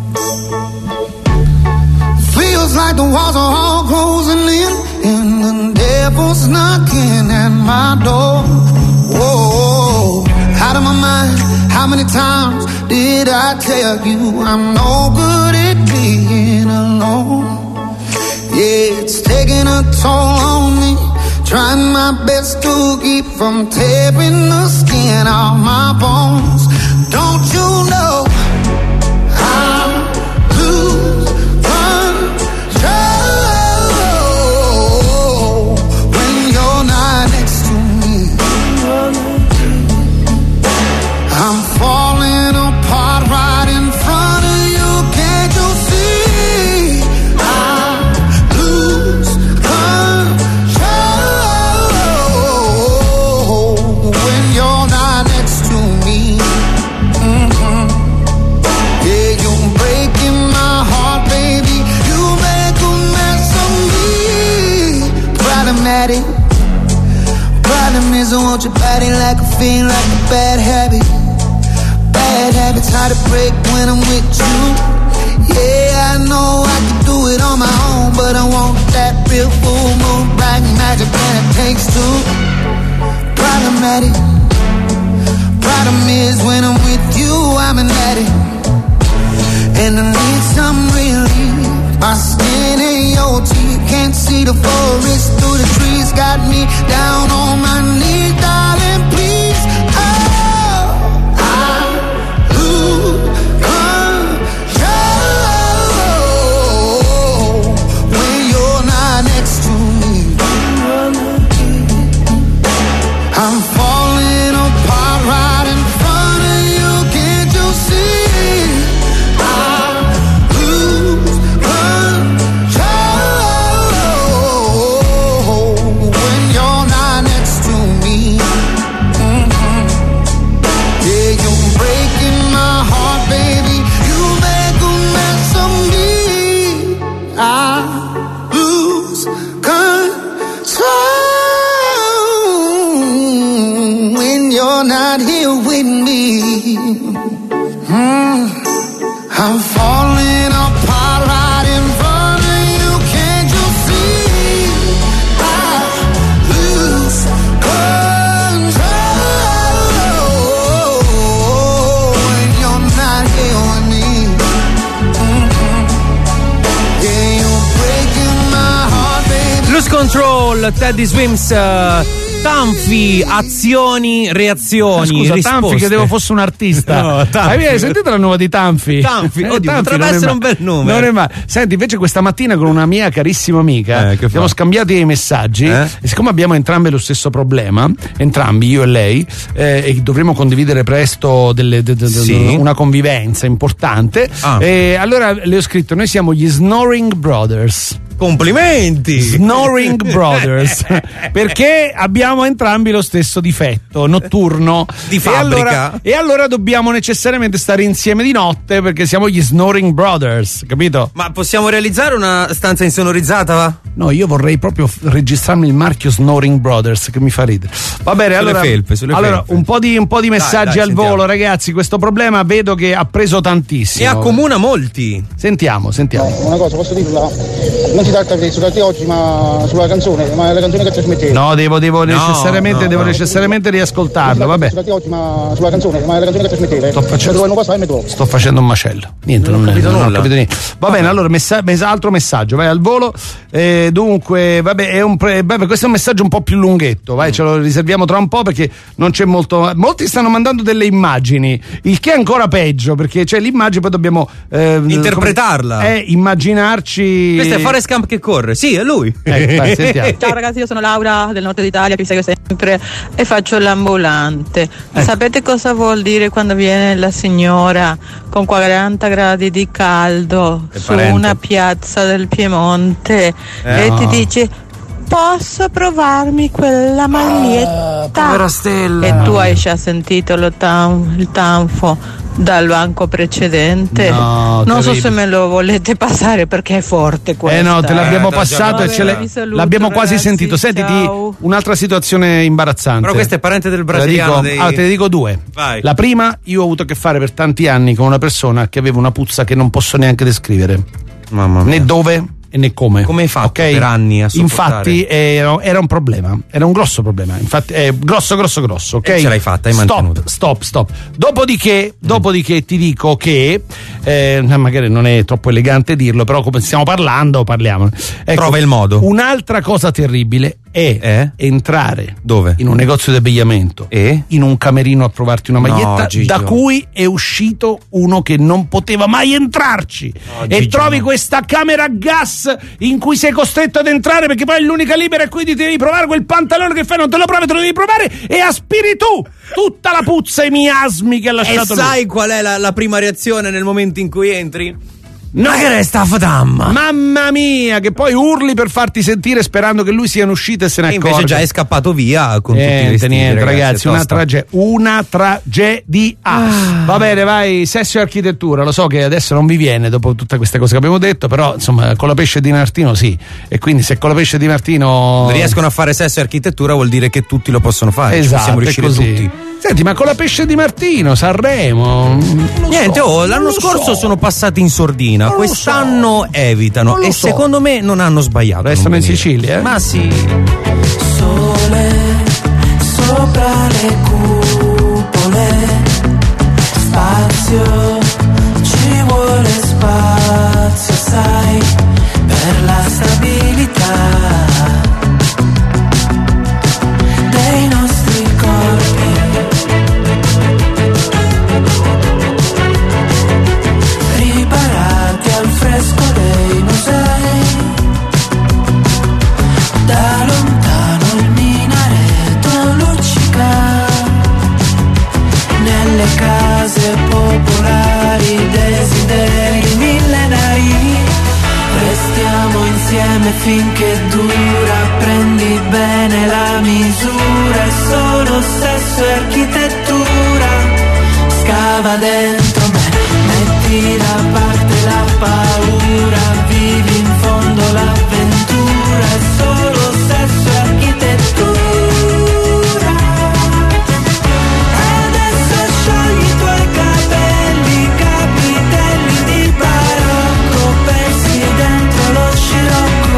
Feels like the walls are all closing in and the devil's knocking at my door. Whoa, out of my mind. How many times did I tell you I'm no good at being alone? Yeah, it's taking a toll on me. Trying my best to keep from tearing the skin off my bones. Don't you know I lose control when you're not next to me? I'm falling apart right in front of you. Can't you see? I lose control when you're not next to me. Mm-hmm. Yeah, you're breaking my heart, baby. You make a mess of me. Problematic. Problem is I want your body like a fiend, like a bad habit. Bad habits hard to break when I'm with you. Yeah, I know I can do it on my own, but I want that real full moon, black magic, and it takes two. Problematic. Problem is when I'm with you, I'm an addict, and I need some relief. My skin ain't your teeth, can't see the forest through the trees. Got me down on my knees, darling, please. Oh, I lose control when you're not next to me. I'm falling apart right in front of you. Can't you see? I lose control when you're not next to me. Mm-hmm. Yeah, you're breaking my heart, baby. You make a mess of me. I lose control when you're not here with me. Mm. I'm falling apart right in front of you. Can't you see? I lose control when you're not here with me. Mm-hmm. Yeah, you're breaking my heart, baby.
Lose Control, Teddy Swims. uh, Tanfi, azioni, reazioni.
Scusa,
risposte.
Tanfi, credevo fosse un artista.
No, Tanfi.
Hai sentito la nuova di Tanfi?
Tanfi,
Eh,
oddio,
Tanfi
potrebbe
non è
essere
ma-
un bel nome.
Non è male. Senti, invece questa mattina con una mia carissima amica
Eh, che
abbiamo
fa?
scambiato i messaggi
Eh?
e siccome abbiamo entrambe lo stesso problema, entrambi, io e lei, eh, e dovremo condividere presto delle, de- de- de-
Sì.
una convivenza importante,
Ah.
e allora le ho scritto: noi siamo gli Snoring Brothers.
Complimenti!
Snoring Brothers, perché abbiamo entrambi lo stesso difetto notturno
Di
e
fabbrica.
allora, e allora dobbiamo necessariamente stare insieme di notte perché siamo gli Snoring Brothers, capito?
Ma possiamo realizzare una stanza insonorizzata, va?
No, io vorrei proprio f- registrarmi il marchio Snoring Brothers, che mi fa ridere. Va bene,
Sulle
allora,
felpe, sulle
allora
felpe.
un po' di, un po' di messaggi
dai,
al
sentiamo.
volo, ragazzi. Questo problema vedo che ha preso tantissimo.
E accomuna molti.
Sentiamo, sentiamo.
Una cosa posso dirla? Non si tratta di di oggi, ma sulla canzone, ma è la canzone che trasmettete.
No, devo, devo
No,
necessariamente,
no,
devo
no.
necessariamente riascoltarlo. Vabbè.
Si tratta di oggi, ma sulla canzone, ma è la canzone che trasmettete.
Sto facendo-
Trovo qua, e dopo.
Sto facendo un macello. Niente, non,
Non ho capito
non ho
nulla.
capito niente. Va bene, allora, messa- messa- altro messaggio, vai al volo. Eh, dunque, vabbè, è un pre- vabbè, questo è un messaggio un po' più lunghetto, vai, ce lo riserviamo tra un po' perché non c'è molto. Molti stanno mandando delle immagini, il che è ancora peggio, perché c'è l'immagine, poi dobbiamo eh,
Interpretarla.
come- Eh, immaginarci.
Questo è Forrest Gump che corre. Sì, è lui.
Eh, vai, sentiamo.
Ciao ragazzi, io sono Laura del nord d'Italia, vi seguo sempre e faccio l'ambulante. Sapete cosa vuol dire quando viene la signora con quaranta gradi di caldo
È
su
parente.
una piazza del Piemonte
Eh,
e
no.
ti dice: posso provarmi quella maglietta?
povera Stella.
E tu hai già sentito lo tan- il tanfo dal banco precedente?
No,
non so
terribile.
se me lo volete passare perché è forte questo.
Eh no, te l'abbiamo
Eh, già,
passato
già,
e ce
già.
l'hai-
Vi saluto,
l'abbiamo quasi
ragazzi,
sentito. Sentiti
ciao.
un'altra situazione imbarazzante.
Però questo è parente del
Te la dico,
brasiliano. dei-
allora, te ne dico due.
Vai.
La prima, io ho avuto a che fare per tanti anni con una persona che aveva una puzza che non posso neanche descrivere.
Mamma mia.
Né dove e né come.
Come hai fatto
Ok?
per anni a sopportare?
Infatti era, era un problema, era un grosso problema. Infatti, è grosso, grosso, grosso. Ok?
E ce l'hai fatta, hai
stop,
mantenuto.
stop, stop. Dopodiché, dopodiché ti dico che eh, magari non è troppo elegante dirlo, però come stiamo parlando, parliamo. Ecco,
Trova il modo.
Un'altra cosa terribile è
Eh?
entrare
Dove?
in un negozio di abbigliamento
E?
in un camerino a provarti una
No,
maglietta
Gigio.
da cui è uscito uno che non poteva mai entrarci
No,
e
Gigio,
trovi
no.
questa camera a gas in cui sei costretto ad entrare perché poi è l'unica libera e quindi ti devi provare quel pantalone che fai, non te lo provi, te lo devi provare e aspiri tu tutta la puzza e i miasmi che ha
E
lasciato lui.
sai qual è la, la prima reazione nel momento in cui entri? No, che resta a fadamma.
Mamma mia, che poi urli per farti sentire sperando che lui sia in uscita e se ne
E
accorga.
invece già è scappato via con tutti i
Niente,
vestiti,
niente,
ragazzi,
ragazzi,
è
una,
tosta.
trage- una tragedia. Va bene, vai, sesso e architettura. Lo so che adesso non vi viene dopo tutte queste cose che abbiamo detto, però insomma, con la pesce di Martino sì. E quindi se con la pesce di Martino
riescono a fare sesso e architettura vuol dire che tutti lo possono fare. Ci
esatto,
possiamo
è
riuscire
così.
tutti.
Senti, ma con la pesce di Martino, Sanremo. non lo
Niente,
so,
oh,
non
l'anno
lo
scorso
so.
sono passati in sordina,
Non lo
quest'anno evitano
Non lo
e
so.
secondo me non hanno sbagliato.
Restano
non
in
venire.
Sicilia, eh?
Ma sì.
Sole sopra le cupole, spazio, ci vuole spazio, sai, per la stabilità dei nostri corpi. Riparati al fresco dei musei, da lontano il minareto luccica, nelle case popolari desideri millenari. Restiamo insieme finché dura, prendi bene la misura, è solo sesso e architettura. Scava dentro me, metti da parte la paura, vivi in fondo l'avventura, è solo sesso e architettura. Adesso sciogli i tuoi capelli, capitelli di barocco, persi dentro lo scirocco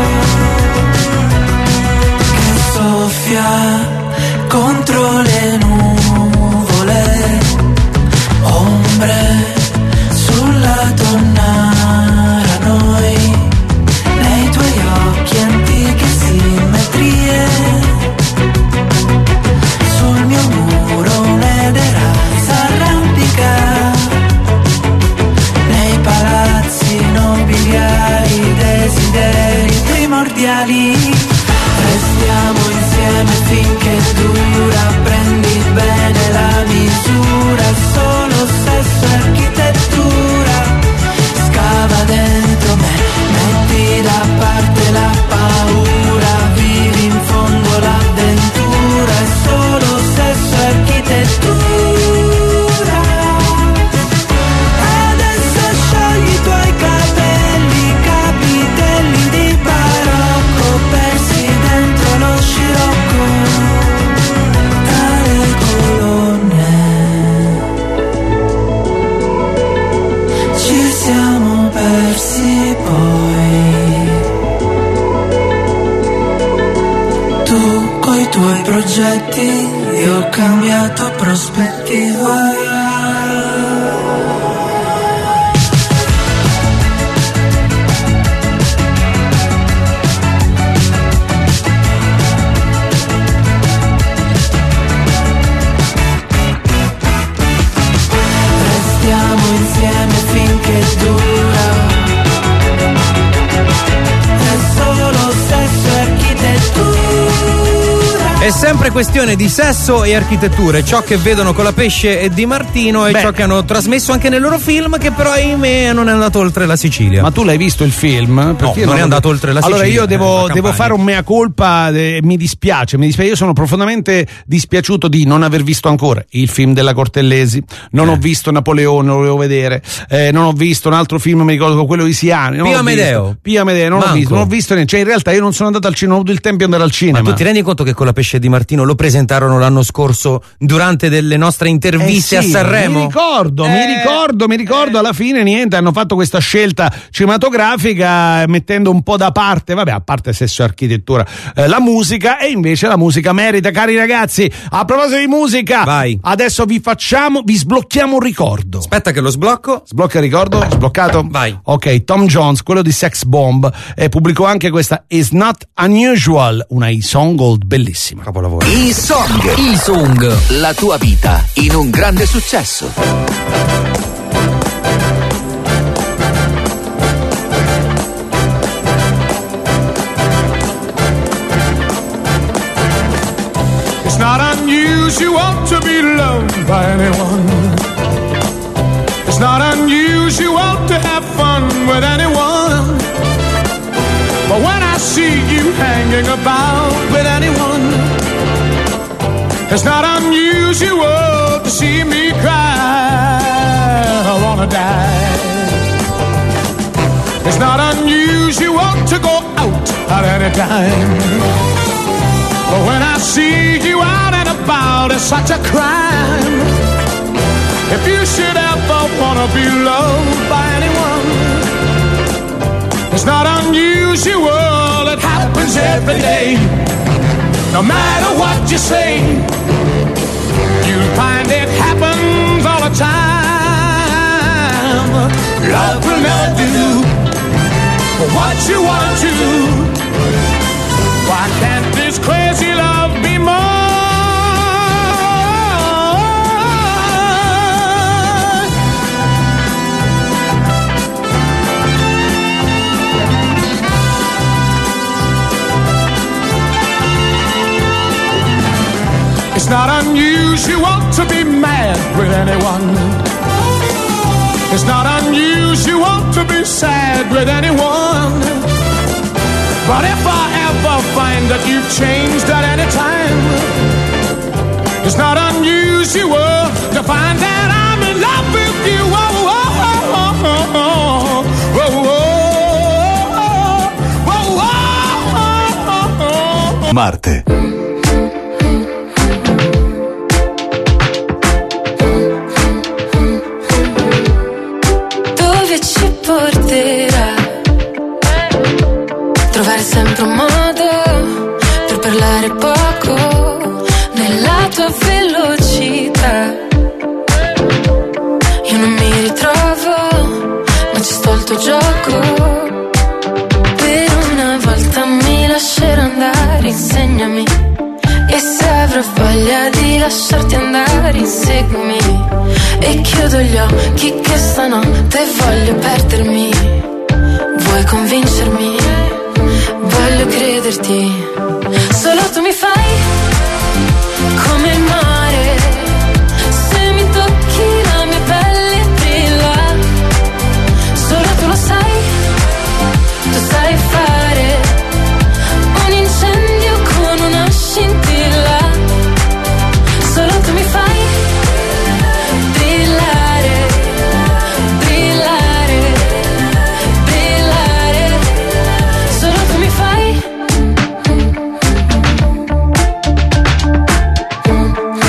che soffia contro le nuvole, ombre sulla donna
progetti, io ho cambiato prospettiva.
Restiamo insieme finché dura. È solo sesso e architettura.
È sempre questione di sesso e architetture, ciò che vedono con la Pesce e Di Martino e
Beh.
ciò che hanno trasmesso anche nei loro film, che però ahimè non è andato oltre la Sicilia.
Ma tu l'hai visto il film? Perché
no, non è andato oltre la Sicilia.
Allora io devo,
eh,
devo fare un mea colpa, eh, mi dispiace, mi dispiace, io sono profondamente dispiaciuto di non aver visto ancora il film della Cortellesi, non
eh.
ho visto Napoleone, lo volevo vedere, eh, non ho visto un altro film, mi ricordo quello di Siani,
Pio Amedeo.
Pio Amedeo, non
Manco.
ho visto, non ho visto niente, cioè in realtà io non sono andato al cinema, ho avuto il tempo di andare al cinema.
Ma tu ti rendi conto che con la Pesce Di Martino lo presentarono l'anno scorso durante delle nostre interviste
Eh sì,
a Sanremo?
Mi ricordo,
Eh,
mi ricordo, mi ricordo, alla fine niente, hanno fatto questa scelta cinematografica eh, mettendo un po' da parte, vabbè, a parte sesso e architettura, eh, la musica, e invece la musica merita, cari ragazzi. A proposito di musica,
vai.
Adesso vi facciamo, vi sblocchiamo un ricordo.
Aspetta che lo sblocco.
Sblocca il ricordo, sbloccato?
Vai.
Ok, Tom Jones, quello di Sex Bomb, eh, pubblicò anche questa It's Not Unusual, una E-Song Gold bellissima.
Capolavoro.
E-Song. E-Song. La tua vita in un grande successo.
It's not unusual to be loved by anyone. It's not unusual to have fun with anyone. But when I see you hanging about with anyone, it's not unusual to see me cry. I wanna die. It's not unusual to go out at any time. But when I see you out and about, it's such a crime. If you should ever wanna be loved by anyone, it's not unusual, it happens every day. No matter what you say, you'll find it happens all the time. Love will never do what you want to. Why can't this crazy love be more? It's not unusual to be mad with anyone. It's not unusual to be sad with anyone. But if I ever find that you've changed at any time, it's not unusual to find that I'm in love with you. Oh, oh, oh, oh, oh, oh, oh, oh, oh.
Marte.
Dove ci porterà? Trovare sempre un modo per parlare poco nella tua velocità. Io non mi ritrovo, ma ci sto al tuo gioco. Per una volta mi lascerò andare, insegnami. E se avrò voglia di lasciarti andare, inseguimi. E chiudo gli occhi che stanotte voglio perdermi. Vuoi convincermi? Voglio crederti. Solo tu mi fai come il mare. Se mi tocchi la mia pelle brilla. Solo tu lo sai. Tu sai fare un incendio con una scintilla. Solo tu mi fai brillare, brillare, brillare. Solo tu mi fai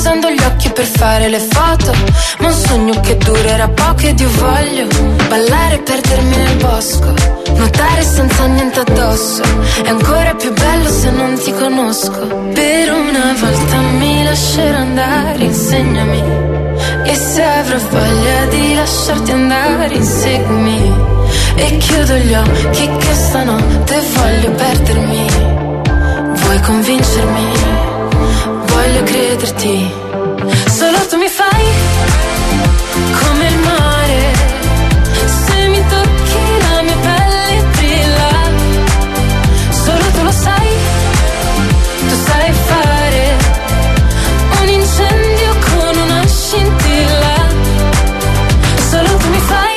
Tendo gli occhi per fare le foto, ma un sogno che durerà poco ed io voglio ballare e perdermi nel bosco, nuotare senza niente addosso. È ancora più bello se non ti conosco. Per una volta mi lascerò andare, insegnami. E se avrò voglia di lasciarti andare, inseguimi. E chiudo gli occhi che stanotte voglio perdermi. Vuoi convincermi? Voglio crederti. Solo tu mi fai come il mare. Se mi tocchi la mia pelle brilla. Solo tu lo sai. Tu sai fare un incendio con una scintilla. Solo tu mi fai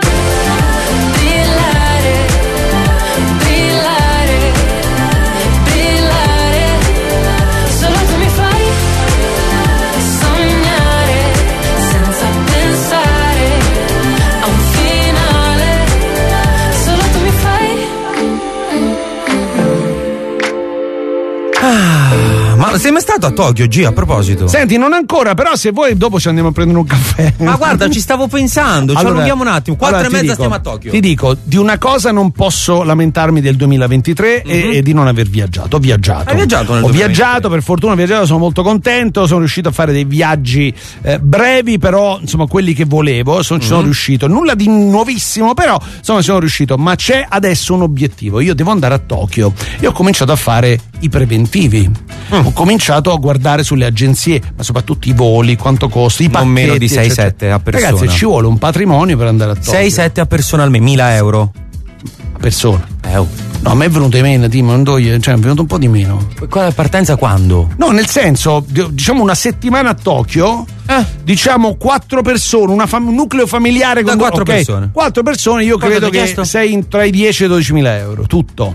brillare, brillare, brillare. Solo tu mi fai sognare senza pensare a un finale. Solo tu mi fai.
Ah, ma sei mai stato a Tokyo, G, a proposito?
Senti, non ancora, però se vuoi dopo ci andiamo a prendere un caffè.
Ma guarda, ci stavo pensando, ci
Allora,
allunghiamo un attimo. Quattro
allora,
e
ti
mezza
dico,
stiamo a Tokyo.
Ti dico, di una cosa non posso lamentarmi del duemilaventitré e, e di non aver viaggiato. Ho viaggiato.
Hai viaggiato nel
Ho
duemilaventitré?
viaggiato, per fortuna ho viaggiato, sono molto contento, sono riuscito a fare dei viaggi eh, brevi, però insomma quelli che volevo, sono, ci sono
Mhm.
riuscito. Nulla di nuovissimo, però insomma sono riuscito, ma c'è adesso un obiettivo. Io devo andare a Tokyo e ho cominciato a fare i preventivi. Ho cominciato a guardare sulle agenzie, ma soprattutto i voli, quanto costa, i
Non
pacchetti,
meno di sei
eccetera.
sette a persona.
Ragazzi, ci vuole un patrimonio per andare a Tokyo.
sei sette a persona almeno, mille euro.
A persona.
Eh, oh.
No, a me è venuto di meno, Timo, non do io, cioè è venuto un po' di meno.
Qua la partenza quando?
No, nel senso, di- diciamo una settimana a Tokyo,
Eh.
diciamo quattro persone, una fam- un nucleo familiare con
Da quattro
ok,
persone.
Quattro persone, io
Quanto
credo
ti ho
che
chiesto?
sei in- tra i dieci e i dodicimila euro, tutto.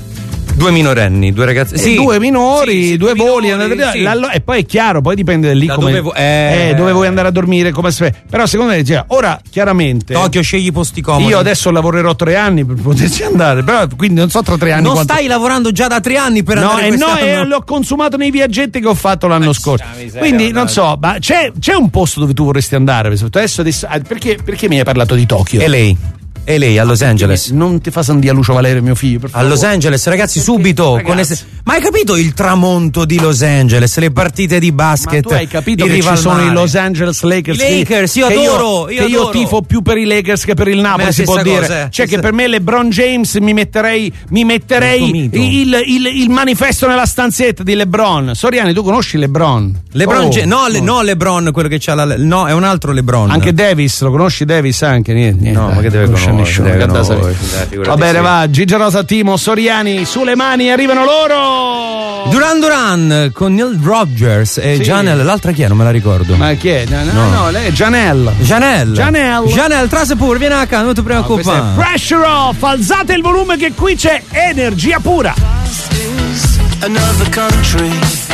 Due minorenni, due ragazzi.
E
Sì.
due minori,
Sì, sì,
due
due
voli,
minori,
andate-
sì.
l'allo- e poi è chiaro, poi dipende da lì
Da
come
dove vo- eh.
eh, dove vuoi andare a dormire, come si fa. Però secondo me, cioè, ora chiaramente
Tokyo, scegli posti comodi.
io adesso lavorerò tre anni per poterci andare, però quindi non so tra tre anni
non
quanto...
stai lavorando già da tre anni per
No,
andare
e no,
quest'anno?
e l'ho consumato nei viaggetti che ho fatto l'anno scorso.
miseria,
Quindi non
dai.
so, ma c'è, c'è un posto dove tu vorresti andare? Adesso, adesso ah, perché, perché mi hai parlato di Tokyo?
E lei? E lei a Los Angeles?
Non ti fa sentire Lucio Valerio, mio figlio, per
A
favore.
Los Angeles, ragazzi, subito.
Ragazzi.
con es- Ma hai capito il tramonto di Los Angeles? Le partite di basket.
Ma tu hai capito
in
che
riva
ci
al
sono
mare?
i Los Angeles Lakers?
I Lakers, io
che
adoro, io
che io
adoro.
tifo più per i Lakers che per il Napoli,
la
si può
stessa
dire.
cosa, eh.
Cioè,
Stessa-
che per me LeBron James mi metterei, mi
Molto
metterei
mito.
il, il, il manifesto nella stanzetta di LeBron. Soriani, tu conosci LeBron?
LeBron
Oh,
Ja- no, le- no, LeBron, quello che c'ha la. No, è un altro LeBron.
Anche Davis, lo conosci Davis anche? Niente, niente,
No,
dai,
ma che deve
conosce
conoscere,
nessuno,
deve
che da
conoscere,
sapere.
dai, figurati
Va bene,
sì.
va, Gigi Rosa, Timo, Soriani, sulle mani, arrivano loro!
Duran Duran con Neil Rogers e
Sì.
Janelle, l'altra chi è? Non me la ricordo.
Ma chi è? No, no,
No.
no, lei è Janelle.
Janelle.
Janelle.
Janelle, trase pure, vieni acá, non ti
Questo è
preoccupare.
Pressure Off, alzate il volume che qui c'è energia pura.
Another country.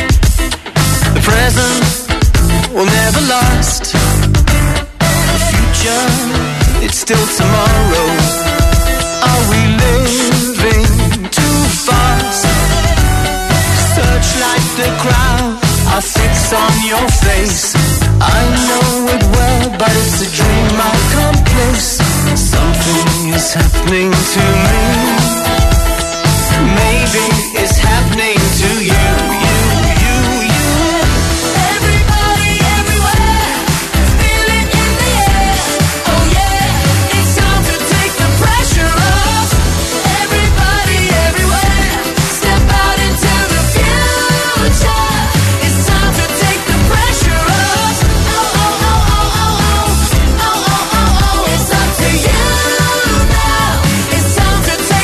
The present will never last. The future, it's still tomorrow. Are we living too fast? Searchlight the crowd, I fix on your face. I know it well, but it's a dream I can't place. Something is happening to me. Maybe it's happening to you, you, you, you. Everybody, everywhere, feel it in the air. Oh yeah, it's time to take the pressure off. Everybody, everywhere, step out into the future. It's time to take the pressure off. Oh, oh, oh, oh, oh, oh, oh, oh, oh, oh. It's up to you now. It's time to take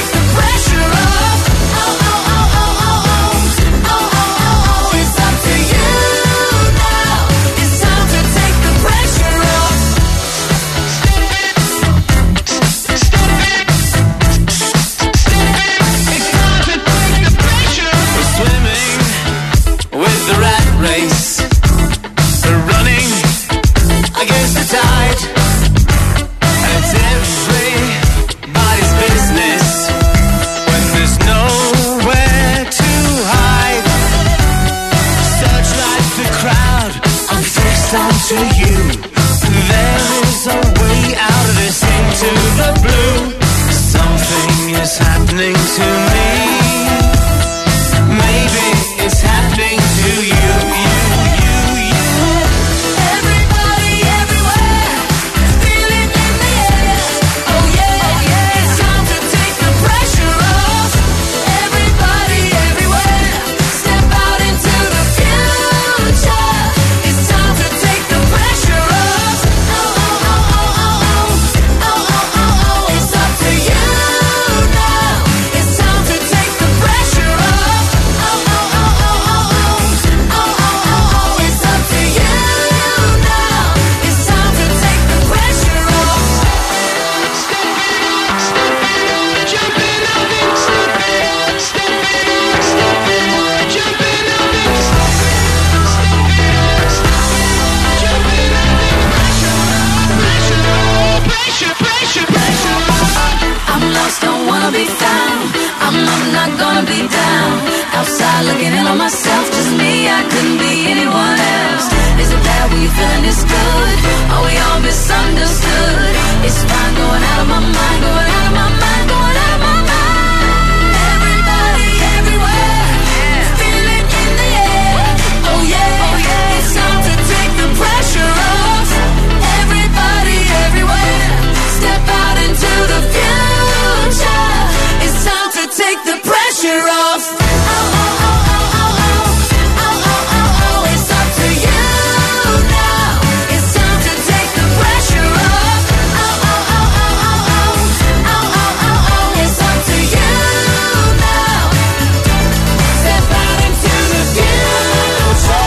looking at all myself, just me, I couldn't be anyone else. Is it bad when you feeling this good? Are we all misunderstood? It's fine going out of my mind, going out of my mind, going out of my mind. Everybody, everywhere, feel it in the air. Oh yeah, oh yeah, it's time to take the pressure off. Everybody, everywhere, step out into the future. It's time to take the pressure off. Oh, oh, oh, oh, oh, oh, oh, oh, oh, oh, it's up to you now. It's time to take the pressure off. Oh, oh, oh, oh, oh, oh, oh, oh, oh, oh, it's up to you now. Step out into the future.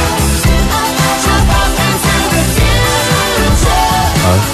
Jump off into the future.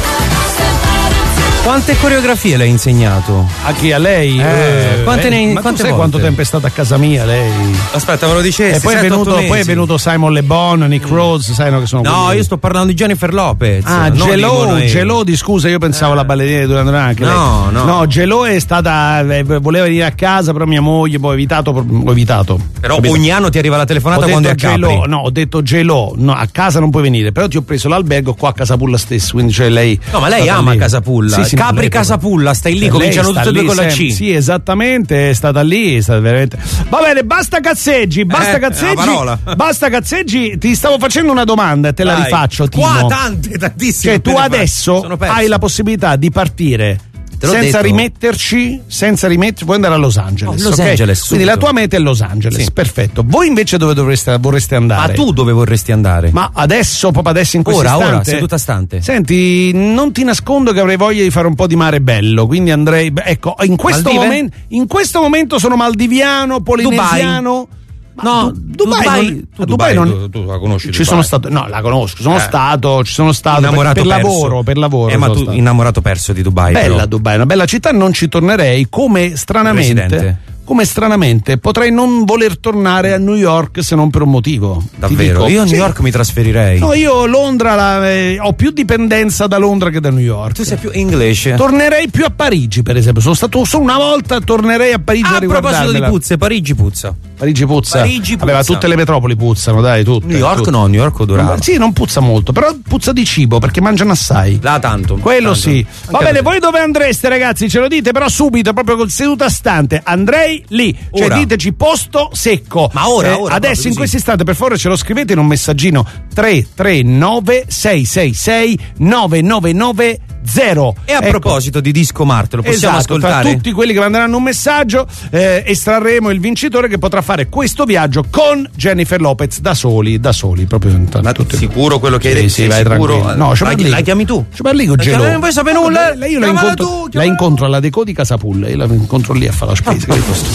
Step out into
Quante coreografie le hai insegnato?
A chi? A lei?
Eh, quante ne-
ma tu
quante
sai
volte?
quanto tempo è stata a casa mia lei?
Aspetta, me lo dicesti.
E poi è,
sette,
venuto,
otto
poi è
mesi.
venuto Simon Le Bon, Nick Rhodes, sai no, che sono
No,
quelli-
io sto parlando di Jennifer Lopez.
Ah,
non di
Gelo,
Monoe.
Gelo, di scusa, io pensavo alla ballerina di Duran Duran anche
No,
lei.
no.
No, Gelo è stata eh, voleva venire a casa, però mia moglie poi ho evitato, ho evitato.
Però
Capito?
ogni anno ti arriva la telefonata
Ho
quando è
detto
a Capri.
Gelo, no, ho detto Gelo, no, a casa non puoi venire, però ti ho preso l'albergo qua a Casapulla stesso, quindi cioè lei.
No, ma lei
stata
ama
lì.
Casapulla.
Sì, sì, ma
Capri
lei-
Casapulla, stai lì,
Lei
cominciano
sta
tutte e due
lì
con la
sempre.
C.
Sì, esattamente, è stata lì, è stata veramente. Va bene, basta cazzeggi, basta
Eh,
cazzeggi.
una parola.
Basta cazzeggi, ti stavo facendo una domanda e te la
Dai.
rifaccio, Timo.
Qua tante, tantissime.
Cioè, tu
te ne fai.
adesso
Sono perso.
hai la possibilità di partire
Te l'ho
senza
detto.
rimetterci, senza rimetterci, puoi andare a Los Angeles.
Oh, Los
ok?
Angeles,
Quindi la
subito.
tua meta è Los Angeles,
Sì.
perfetto. Voi invece dove dovreste, vorreste
Ma
andare?
tu dove vorresti andare?
Ma adesso, proprio adesso in questo
Ora,
istante.
ora, seduta stante.
Senti, non ti nascondo che avrei voglia di fare un po' di mare bello, quindi andrei. beh, Ecco, in questo,
Maldive?
momento, in questo momento sono maldiviano, polinesiano. Ma
No,
Du- Dubai,
Dubai-
non-
tu
a Dubai non-
tu- tu la conosci
Ci
Dubai?
sono stato, no, la conosco, sono
Eh.
stato, ci sono stato per,
Innamorato
per
perso.
lavoro, per lavoro.
Eh, ma
sono
tu
stato.
innamorato perso di Dubai.
Bella
però.
Dubai, una bella città, non ci tornerei, come stranamente,
Residente.
come stranamente potrei non voler tornare a New York se non per un motivo. Ti
Davvero?
dico.
Io a New
Sì.
York mi trasferirei.
No, io Londra la- eh, ho più dipendenza da Londra che da New York.
Tu sei più English.
Tornerei più a Parigi, per esempio. Sono stato solo una volta, tornerei a Parigi
Ah,
a
a proposito di
riguardarmela.
puzze, Parigi puzza.
Parigi puzza.
Parigi puzza.
Aveva tutte le metropoli puzzano, dai, tutte.
New York
tutte.
no, New York odorava.
Sì, non puzza molto, però puzza di cibo perché mangiano assai.
Là tanto.
Quello
tanto.
sì. Va
Anche
bene,
a me.
voi dove andreste, ragazzi? Ce lo dite, però subito, proprio col seduta stante. Andrei lì. Cioè,
Ora.
diteci posto secco.
Ma ora, ora,
adesso,
proprio
in
così.
questo istante, per favore, ce lo scrivete in un messaggino tre tre nove sei sei sei nove nove nove zero.
E a
Ecco.
proposito di Disco Marte, lo possiamo
Esatto,
ascoltare?
tra tutti quelli che manderanno un messaggio eh, estrarremo il vincitore che potrà fare questo viaggio con Jennifer Lopez da soli, da soli proprio.
Ma tu sicuro quello che hai
Sì,
detto?
sì,
Sei
vai
sicuro?
tranquillo. No, ci
la,
parli.
la chiami tu?
Ci parli con
La
Gelo.
chiami- non puoi sapere nulla?
No, lei io la
Chiamala
incontro,
tu,
la
chiamala-
incontro alla Deco di Casapulla, io la incontro lì a fare la spesa.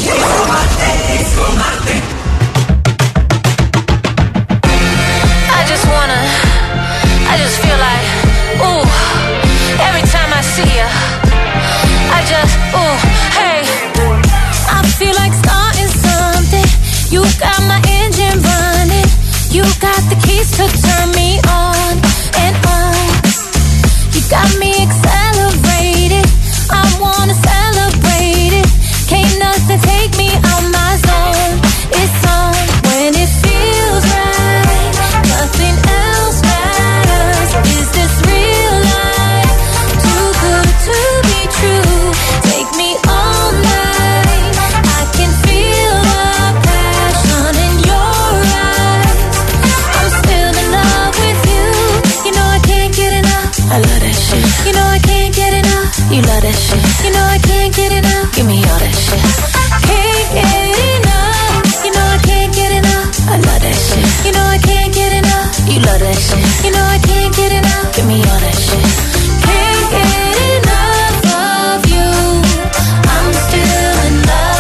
I just wanna, I just feel like, ooh, every time I see ya, I just, ooh, hey. I feel like starting something. You got my engine running. You got the keys to turn me on and on. You got me accelerated. I wanna celebrate it. Can't nothing take me out my zone. It's on when it feels right. Nothing else matters. Is this real life? Too good to be true. Take me all night. I can feel the passion in your eyes. I'm still in love with you. You know I can't get enough. I love that shit. You know I can't get enough. You love that shit. You know I can't get enough. Give me all that shit. Can't get enough. You know I can't get enough. I love that shit. You know I can't get enough. You love that shit. You know I can't get enough. Give me all that shit. Can't get enough of you. I'm still in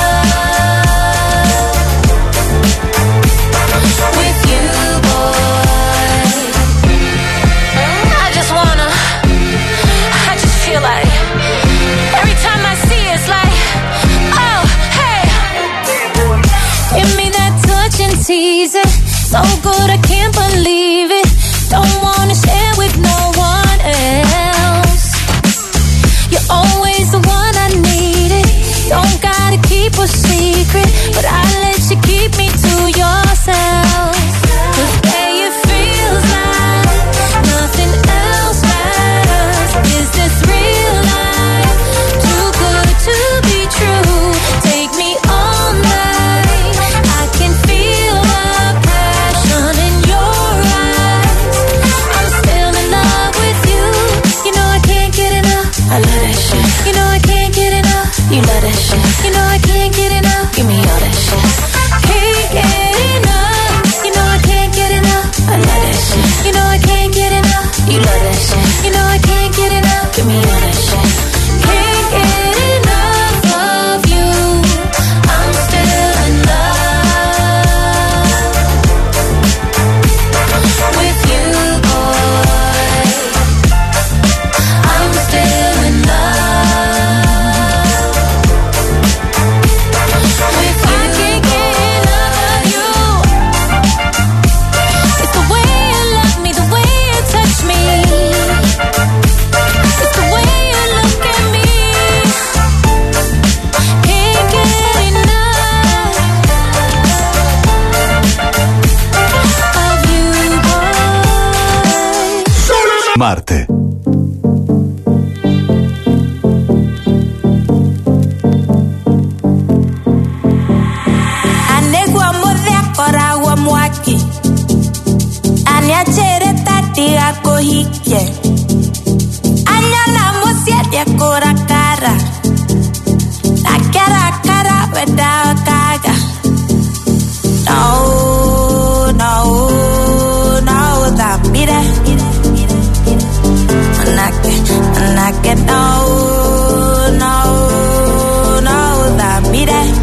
love with you, boy. I just wanna, I just feel like every time I see it, it's like, oh, hey. Give me that touch and tease it. So good, I can't believe it. Don't wanna share with no one else. You're always the one I needed. Don't gotta keep a secret, but I let you keep
Marte.
Anegua modea koragua mwaki. Aniachere tatia kohike. Anyana musia dia kora cara. La cara cara without kaga. No, no, no, that mire. Manake, manake, no, no, no, that mire.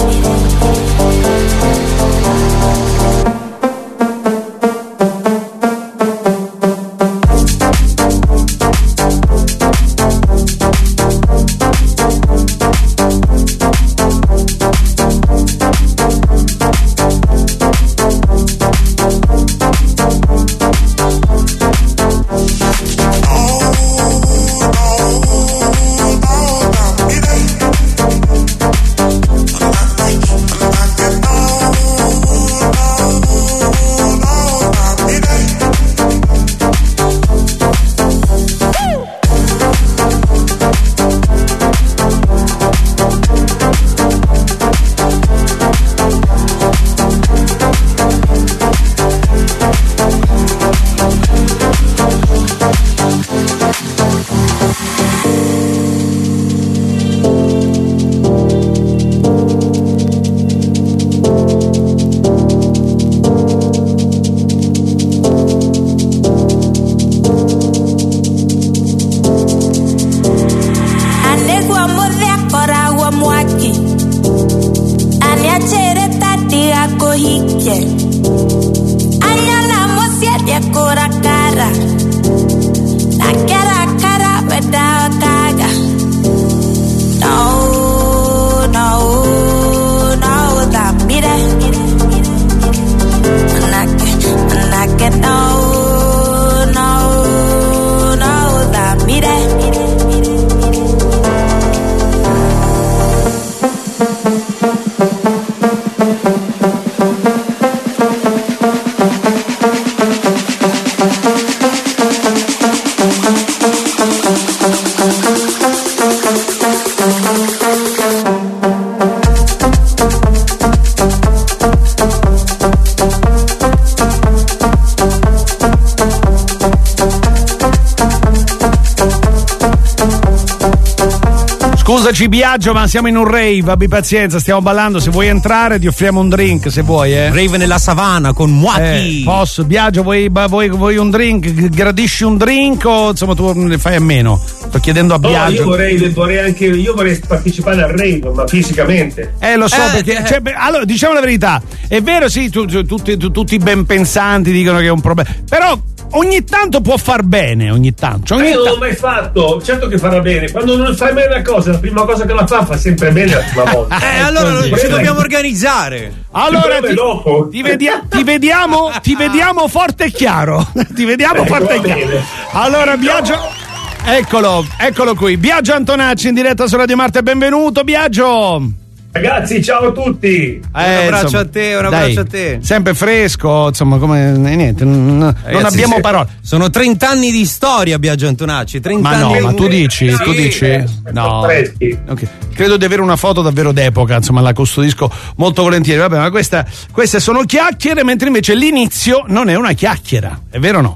Scusaci Biagio, ma siamo in un rave, abbi pazienza, stiamo ballando, se vuoi entrare ti offriamo un drink, se vuoi, eh.
Rave nella savana con Muaki.
Eh, posso, Biagio, vuoi, vuoi, vuoi un drink? Gradisci un drink o insomma tu ne fai a meno? Sto chiedendo a Biagio.
No, io vorrei, vorrei anche io vorrei partecipare al rave, ma fisicamente.
Eh, lo so,
Eh,
perché
eh.
cioè, beh, allora diciamo la verità, è vero, sì, tu, tu- tutti, tu- tutti i ben pensanti dicono che è un problema, però ogni tanto può far bene, ogni tanto. Cioè,
Ma
ogni
io non
ta-
l'ho mai fatto, certo che farà bene. Quando non fai mai una cosa, la prima cosa che la fa fa sempre bene la prima volta.
Eh, allora
così.
ci dobbiamo organizzare.
Allora
Il
ti,
dopo.
ti, vedia- ti vediamo ti vediamo forte e chiaro. Ti vediamo
Ecco,
forte e
va
chiaro.
bene.
Allora Biagio, eccolo, eccolo qui. Biagio Antonacci in diretta su Radio Marte, benvenuto Biagio.
Ragazzi, ciao a tutti.
Un abbraccio a te, un abbraccio a te.
Sempre fresco, insomma, come eh, niente, non, non
Ragazzi,
abbiamo
sì.
parole.
Sono trenta anni di storia, Biagio Antonacci. trenta
Ma no,
anni
ma tu dici,
Sì.
tu dici? No. Ok. Credo di avere una foto davvero d'epoca, insomma, la custodisco molto volentieri. Vabbè, ma questa, queste sono chiacchiere, mentre invece l'inizio non è una chiacchiera, è vero o no?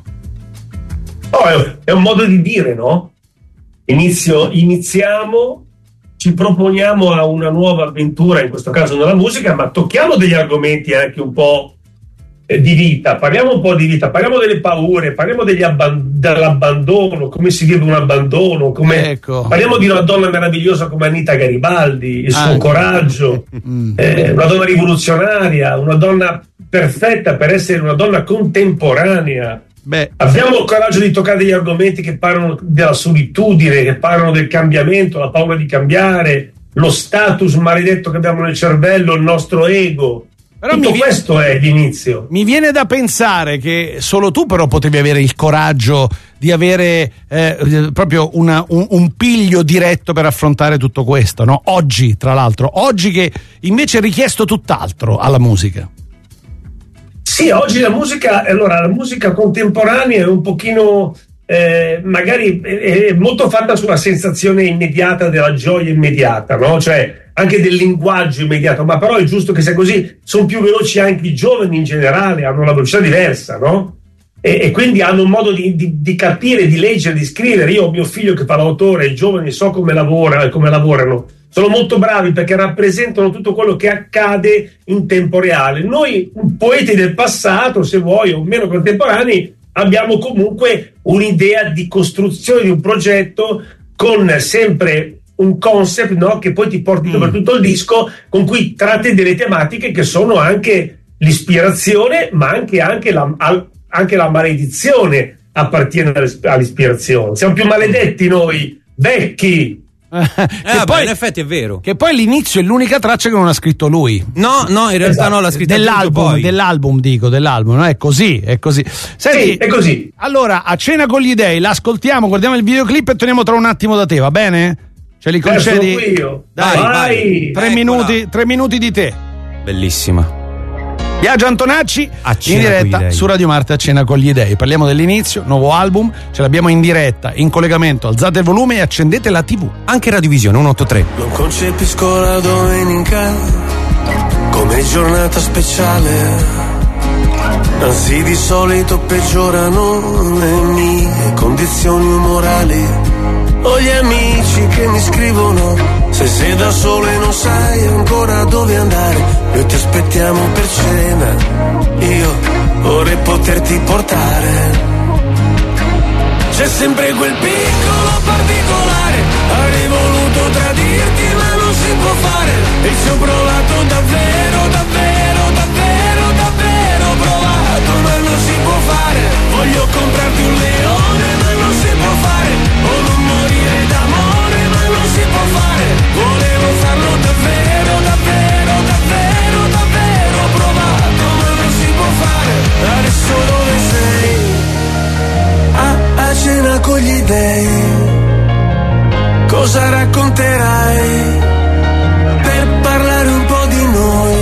Oh, è- è un modo di dire, no? Inizio, iniziamo, ci proponiamo a una nuova avventura, in questo caso nella musica, ma tocchiamo degli argomenti anche un po' eh, di vita, parliamo un po' di vita, parliamo delle paure, parliamo degli abban- dell'abbandono, come si vive un abbandono, come
Ecco.
parliamo di una donna meravigliosa come Anita Garibaldi, il suo
Anche.
coraggio, eh, una donna rivoluzionaria, una donna perfetta per essere una donna contemporanea.
Beh,
abbiamo il coraggio di toccare degli argomenti che parlano della solitudine, che parlano del cambiamento, la paura di cambiare, lo status maledetto che abbiamo nel cervello, il nostro ego.
Però
Tutto
mi vi-
questo è l'inizio.
Mi viene da pensare che solo tu però potevi avere il coraggio di avere eh, proprio una- un, un piglio diretto per affrontare tutto questo, no? Oggi, tra l'altro, oggi che invece è richiesto tutt'altro alla musica.
Sì, oggi la musica, allora, la musica contemporanea è un pochino eh, magari è, è molto fatta sulla sensazione immediata della gioia immediata, no? Cioè anche del linguaggio immediato, ma però è giusto che sia così. Sono più veloci anche i giovani in generale, hanno una velocità diversa, no? E, e quindi hanno un modo di, di, di capire, di leggere, di scrivere. Io ho mio figlio che fa l'autore, i giovani so come lavora, come lavorano. Sono molto bravi perché rappresentano tutto quello che accade in tempo reale. Noi, poeti del passato, se vuoi, o meno contemporanei, abbiamo comunque un'idea di costruzione di un progetto con sempre un concept, no? Che poi ti porti per tutto il disco, con cui tratti delle tematiche che sono anche l'ispirazione, ma anche, anche la... Al, anche la maledizione appartiene all'ispirazione. Siamo più maledetti noi, vecchi.
Eh, vabbè, poi, in effetti è vero.
Che poi l'inizio è l'unica traccia che non ha scritto lui.
No, no, in realtà esatto. no, l'ha scritta
dell'album,
poi.
dell'album dico, dell'album, no? È così, è così. Senti,
sì, è così.
Allora, A cena con gli dei, l'ascoltiamo, guardiamo il videoclip e torniamo tra un attimo da te, va bene? Ce li concedi?
Eh, io.
Dai,
vai.
vai. Tre minuti, tre minuti di te.
Bellissima.
Biagio Antonacci in diretta su Radio Marte, A cena con gli dei. Parliamo dell'inizio, nuovo album, ce l'abbiamo in diretta, in collegamento. Alzate il volume e accendete la tivù.
Anche Radiovisione centoottantatré.
Non concepisco la domenica come giornata speciale, anzi di solito peggiorano le mie condizioni umorali. Ho gli amici che mi scrivono: se sei da solo e non sai ancora dove andare, noi ti aspettiamo per cena, io vorrei poterti portare. C'è sempre quel piccolo particolare, avrei voluto tradirti ma non si può fare, e ci ho provato davvero, davvero, davvero, davvero provato, ma non si può fare. Voglio comprarti un leone ma non si può fare, o non morire d'amore ma non si può fare. Volevo farlo davvero, davvero, davvero, davvero provato, ma non si può fare. Adesso dove sei? A, a cena con gli dei, cosa racconterai per parlare un po' di noi?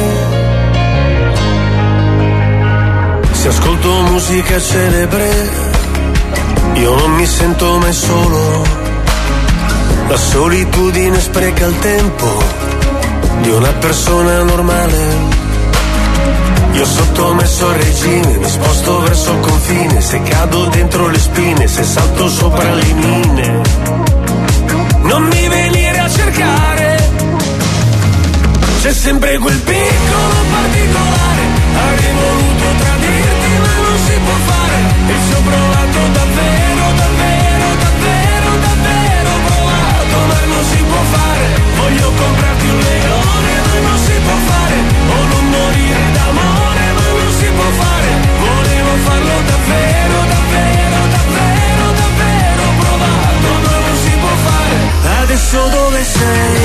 Se ascolto musica celebre, io non mi sento mai solo. La solitudine spreca il tempo di una persona normale. Io sottomesso al regime, mi sposto verso il confine, se cado dentro le spine, se salto sopra le mine. Non mi venire a cercare, c'è sempre quel piccolo particolare, avrei voluto tradirti ma non si può fare, e ci ho provato davvero, davvero, davvero, davvero provato, ma non si può fare. Voglio comprarti un leone ma non si può fare, o non morire d'amore ma non si può fare. Volevo farlo davvero, davvero, davvero, davvero provato, ma non si può fare. Adesso dove sei?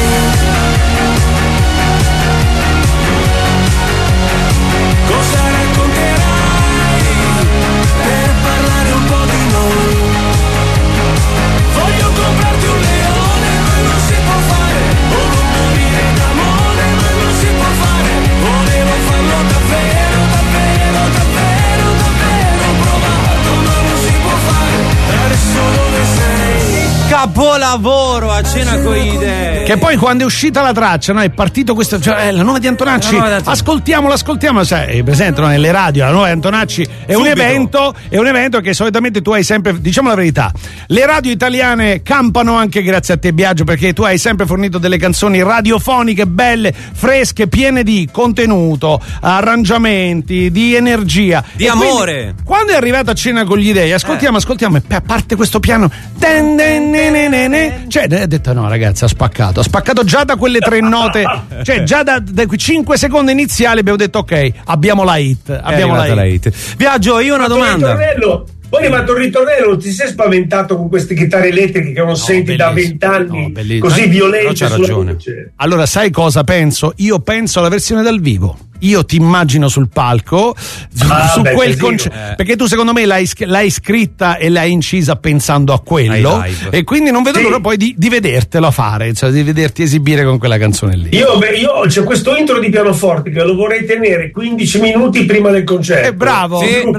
Cosa racconterai per parlare un po' di noi? Voglio comprarti un leone ma non si può fare, o non morire d'amore ma non si può fare. Volevo farlo davvero, davvero, davvero, davvero provato, ma non si può fare. Adesso dove sei?
Capolavoro, A cena con gli dei.
Che poi quando è uscita la traccia, no, è partito questo, cioè, eh, la nuova di Antonacci,
nuova di Antonacci.
ascoltiamola, ascoltiamola, sai, presente, no, nelle radio, la nuova di Antonacci è un
Subito.
evento, è un evento che solitamente tu hai sempre, diciamo la verità, le radio italiane campano anche grazie a te, Biagio, perché tu hai sempre fornito delle canzoni radiofoniche belle, fresche, piene di contenuto, arrangiamenti, di energia,
Di
E
amore.
quindi, quando è arrivato A cena con gli dei, ascoltiamo, ascoltiamo, e a parte questo piano, ten, ten, ne, ne, ne, ne, cioè, ha detto no ragazzi, ha spaccato, ha spaccato già da quelle tre note, cioè già da, da quei cinque secondi iniziali abbiamo detto ok, abbiamo la hit, abbiamo la hit.
la hit. Viaggio, io ho una domanda.
Poi è arrivato il ritornello, non ti sei spaventato con queste chitarre elettriche che non senti da vent'anni,
bellissimo.
così
Però
violente
c'ha
sulla
ragione.
voce?
Allora, sai cosa penso? Io penso alla versione dal vivo. Io ti immagino sul palco su,
Ah,
su
beh,
quel
casino.
concetto,
Eh.
perché tu secondo me l'hai, l'hai scritta e l'hai incisa pensando a quello,
Ai live.
e quindi non vedo
Sì.
l'ora poi di, di vedertelo fare, cioè di vederti esibire con quella canzone lì.
Io, beh, io c'è questo intro di pianoforte che lo vorrei tenere quindici minuti prima del concerto.
Eh, bravo,
Sì.
bravo.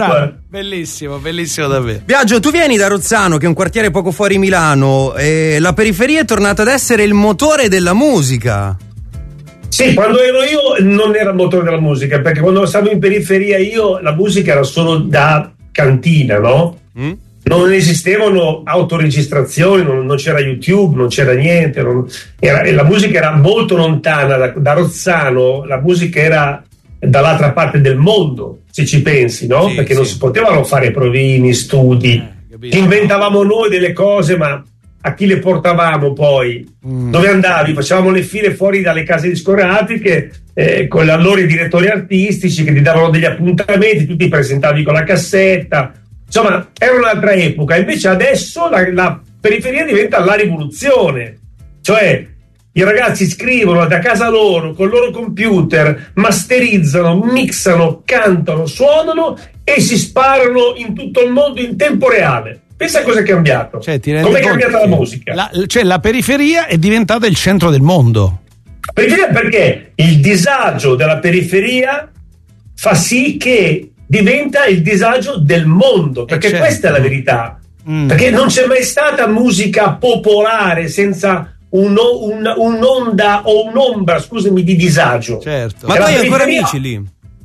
Bellissimo, bellissimo davvero.
Biagio, tu vieni da Rozzano, che è un quartiere poco fuori Milano, e la periferia è tornata ad essere il motore della musica.
Sì, quando ero io non era il motore della musica, perché quando stavo in periferia io la musica era solo da cantina, no? Mm? Non esistevano autoregistrazioni, non, non c'era YouTube, non c'era niente, non, era, la musica era molto lontana da, da Rozzano, la musica era dall'altra parte del mondo, se ci pensi, no? Sì, perché sì. Non si potevano fare provini, studi, eh, inventavamo noi delle cose, ma a chi le portavamo poi? Mm. Dove andavi? Facevamo le file fuori dalle case discografiche eh, con allora i direttori artistici che ti davano degli appuntamenti, tu ti presentavi con la cassetta, insomma era un'altra epoca. Invece adesso la, la periferia diventa la rivoluzione, cioè i ragazzi scrivono da casa loro con il loro computer, masterizzano, mixano, cantano, suonano e si sparano in tutto il mondo in tempo reale. Pensa cosa è cambiato. Cioè, come è cambiata la musica?
La, cioè la periferia è diventata il centro del mondo.
Periferia perché il disagio della periferia fa sì che diventa il disagio del mondo, perché certo. Questa è la verità. Mm. Perché non c'è mai stata musica popolare senza un, un, un'onda o un'ombra, scusami, di disagio.
Certo. Ma tu hai ancora amici lì?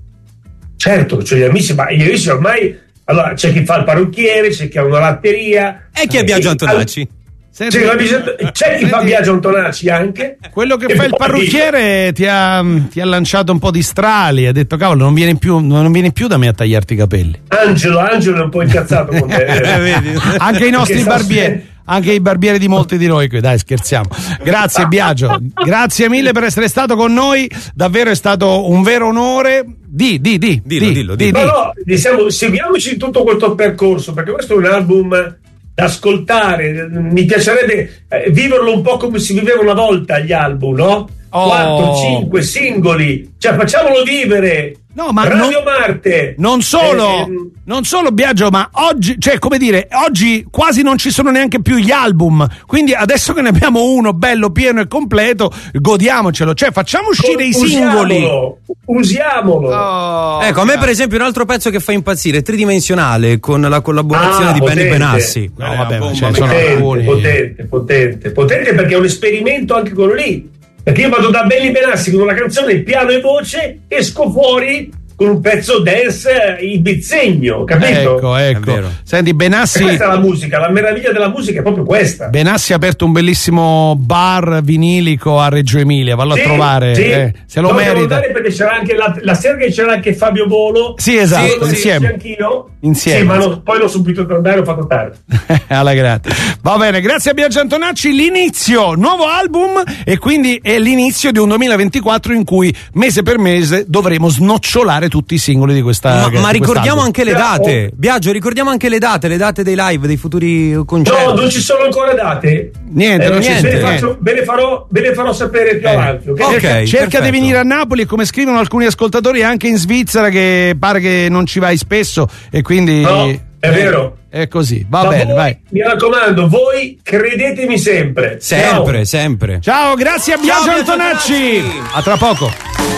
Certo, c'ho gli amici, ma gli amici ormai. Allora c'è chi fa il parrucchiere, c'è chi ha una latteria.
E chi è Biagio Antonacci?
Senti, c'è, c'è chi fa Biagio Antonacci anche.
Quello che fa il parrucchiere ti ha, ti ha lanciato un po' di strali, ha detto cavolo non vieni più, non vieni più da me a tagliarti i capelli.
Angelo, Angelo è un po' incazzato con te.
Anche i nostri barbieri. Anche i barbieri di molti di noi qui, dai scherziamo. Grazie Biagio, grazie mille per essere stato con noi, davvero è stato un vero onore. Di, di, di,
dillo,
di,
dillo,
di,
dillo.
di.
No, no, diciamo, seguiamoci tutto questo percorso, perché questo è un album da ascoltare, mi piacerebbe eh, viverlo un po' come si viveva una volta gli album, no?
Oh.
quattro, cinque singoli, cioè facciamolo vivere.
No, ma
Radio
non,
Marte.
Non solo,
eh,
non solo Biagio, ma oggi, cioè come dire, oggi quasi non ci sono neanche più gli album, quindi adesso che ne abbiamo uno bello, pieno e completo, godiamocelo, cioè facciamo uscire i singoli.
Usiamolo.
Oh,
ecco, a me per esempio un altro pezzo che fa impazzire, Tridimensionale, con la collaborazione
ah,
di
potente.
Benny Benassi.
No, eh, vabbè,
bomba,
cioè,
potente,
sono
potente, potente, potente, perché è un esperimento anche quello lì. Perché io vado da Benny Benassi con una canzone piano e voce, esco fuori con un pezzo dance ibizzegno, capito?
Ecco, ecco. Senti, Benassi.
E questa è la musica, la meraviglia della musica è proprio questa.
Benassi ha aperto un bellissimo bar vinilico a Reggio Emilia, vallo
sì,
a trovare.
Sì.
Eh, se lo
no,
merita.
Perché c'era anche la, la sera che c'era anche Fabio Volo.
Sì, esatto,
sì,
insieme.
Anch'io.
Insieme.
Sì, ma no, poi l'ho subito per andare, ho fatto tardi.
Alla grande. Va bene, grazie a Biagio Antonacci. L'inizio, nuovo album, e quindi è l'inizio di un duemilaventiquattro in cui mese per mese dovremo snocciolare tutti i singoli di questa.
Ma, ma
di
ricordiamo
quest'album.
anche le date. Biagio, ricordiamo anche le date, le date dei live, dei futuri concerti.
No, non ci sono ancora date.
Niente,
eh,
non
niente,
niente,
ve, le
niente.
faccio, ve, le farò, ve le farò sapere più
Eh.
avanti. Okay?
Cerca,
Ok,
cerca
perfetto.
di venire a Napoli, e come scrivono alcuni ascoltatori anche in Svizzera, che pare che non ci vai spesso e quindi
No, è
eh,
vero.
È così, va
Ma
bene,
voi,
vai.
Mi raccomando, voi credetemi sempre.
Sempre,
Ciao.
sempre.
Ciao, grazie a Biagio
Biagio
Antonacci. A tra poco.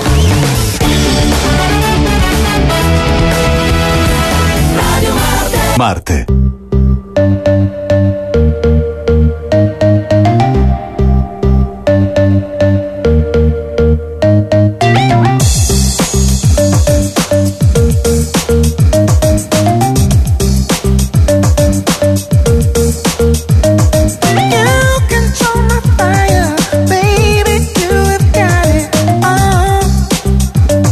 Marte.
You control my fire, baby. You have got it all.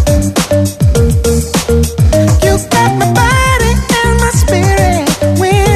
You got my body and my spirit. When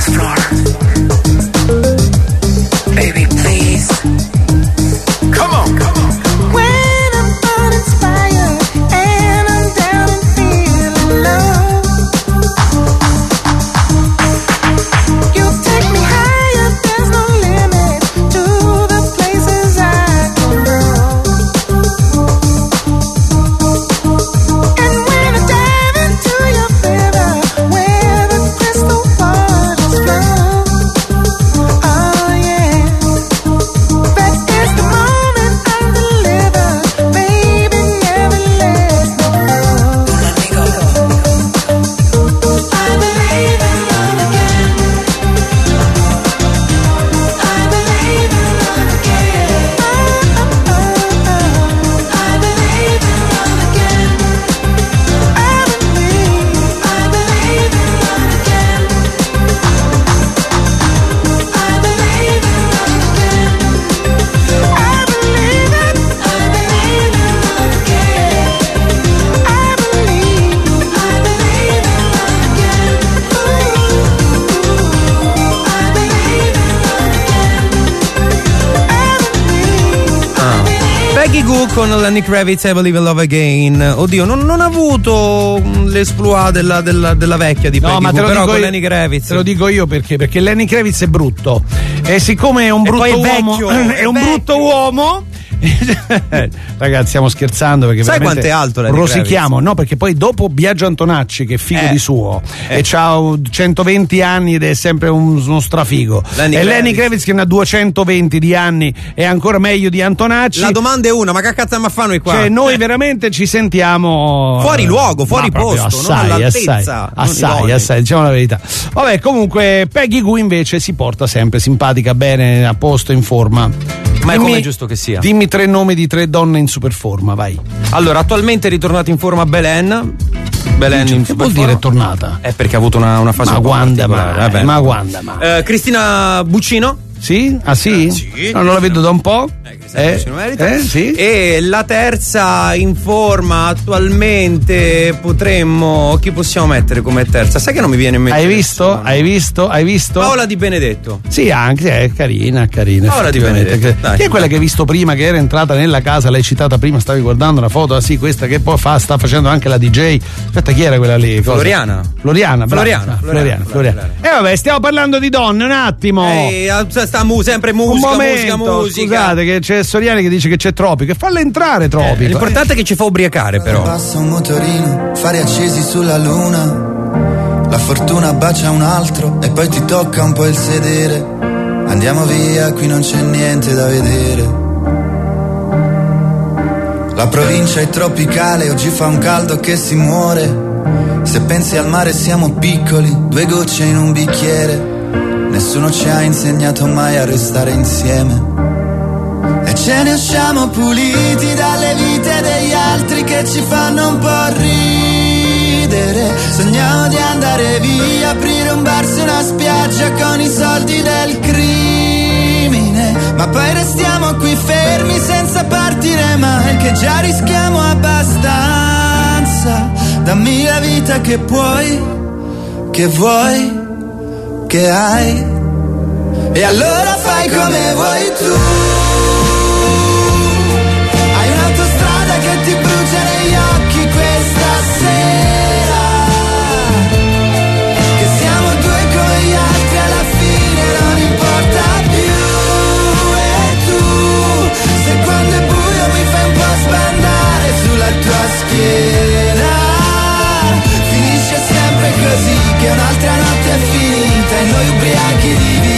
floor. Baby, please. Come on, come on.
When I'm uninspired and I'm down and feeling low, you take me higher, there's no limit to the places I can go. And when I dive into your river, where the crystal waters flow, oh yeah, that is the moment I deliver, baby, never let me go. I believe in love again. I believe in love again. Oh, oh, oh, oh. I believe in love again. I believe, I believe in love again. I believe in love again. I believe it. I believe in love again. I believe, I believe in love again. Ooh, I believe in love again.
Peggy Goo con Lenny Kravitz, I Believe in Love Again. Oddio, non, non ha avuto l'esploit della, della, della vecchia di Peggy
No, ma
Goo,
te lo,
però
dico
con
io,
Lenny Kravitz.
te lo dico io perché perché Lenny Kravitz è brutto e siccome è un brutto
poi è
uomo
vecchio,
è,
è
un
vecchio.
brutto uomo ragazzi, stiamo scherzando perché
Sai
veramente
quanto è alto Lenny
rosichiamo, no? Perché poi dopo Biagio Antonacci, che è figo
Eh.
di suo,
Eh.
e c'ha centoventi anni ed è sempre un- uno strafigo.
Lenny
e Lenny
Kravitz.
Kravitz che ne ha duecentoventi di anni è ancora meglio di Antonacci.
La domanda è una, ma che cazzo ma fanno qua?
Cioè, noi veramente ci sentiamo
Fuori luogo, fuori
ma proprio
posto, non
assai,
all'altezza,
assai,
non
assai,
idonei.
assai, diciamo la verità. Vabbè, comunque Peggy Goo invece si porta sempre simpatica, bene, a posto, in forma.
Ma è
Dimmi-
come è giusto che sia.
Dimmi tre nomi di tre donne in super forma, vai.
Allora, attualmente è ritornata in forma Belen. Belen in
Che
super
vuol dire
forma.
tornata?
È perché ha avuto una, una fase
Ma
un po'
quando
particolare,
mai?
vabbè.
Ma quando mai?
Eh, Cristina Buccino.
Sì? Ah sì?
Eh, sì.
No, non la vedo da un po'.
Eh, Buccino merita.
eh, sì.
E la terza in forma attualmente potremmo. Chi possiamo mettere come terza? Sai che non mi viene in mente.
Hai visto? Hai visto? Hai visto?
Paola Di Benedetto.
Sì, anche, è carina, carina.
Paola Di
effettivamente.
Benedetto, dai.
Chi è quella che hai visto prima, che era entrata nella casa, l'hai citata prima, stavi guardando una foto, ah sì, questa che poi fa, sta facendo anche la D J. Aspetta, chi era quella lì? Cosa?
Floriana.
Floriana, brava.
Floriana,
Ah,
Floriana,
Floriana. E vabbè, stiamo parlando di donne, un attimo.
Ehi, sta mu- sempre musica,
un
musica,
momento,
musica.
scusate, che c'è Soriani che dice che c'è Tropico, e falla entrare Tropico.
Eh, l'importante è che ci fa ubriacare, però.
Passa un motorino, fari accesi sulla luna. La fortuna bacia un altro e poi ti tocca un po' il sedere. Andiamo via, qui non c'è niente da vedere. La provincia è tropicale, oggi fa un caldo che si muore. Se pensi al mare siamo piccoli, due gocce in un bicchiere. Nessuno ci ha insegnato mai a restare insieme. E ce ne usciamo puliti dalle vite degli altri che ci fanno un po' ridere. Sogniamo di andare via, aprire un bar su una spiaggia con i soldi del crimine. Ma poi restiamo qui fermi senza partire mai, che già rischiamo abbastanza. Dammi la vita che puoi, che vuoi, che hai. E allora fai come vuoi tu. Hai un'autostrada che ti brucia negli occhi questa sera. Che siamo due come gli altri, alla fine non importa più. E tu, se quando è buio mi fai un po' sbandare sulla tua schiena, finisce sempre così, che un'altra notte è finita e noi ubriachi di vita.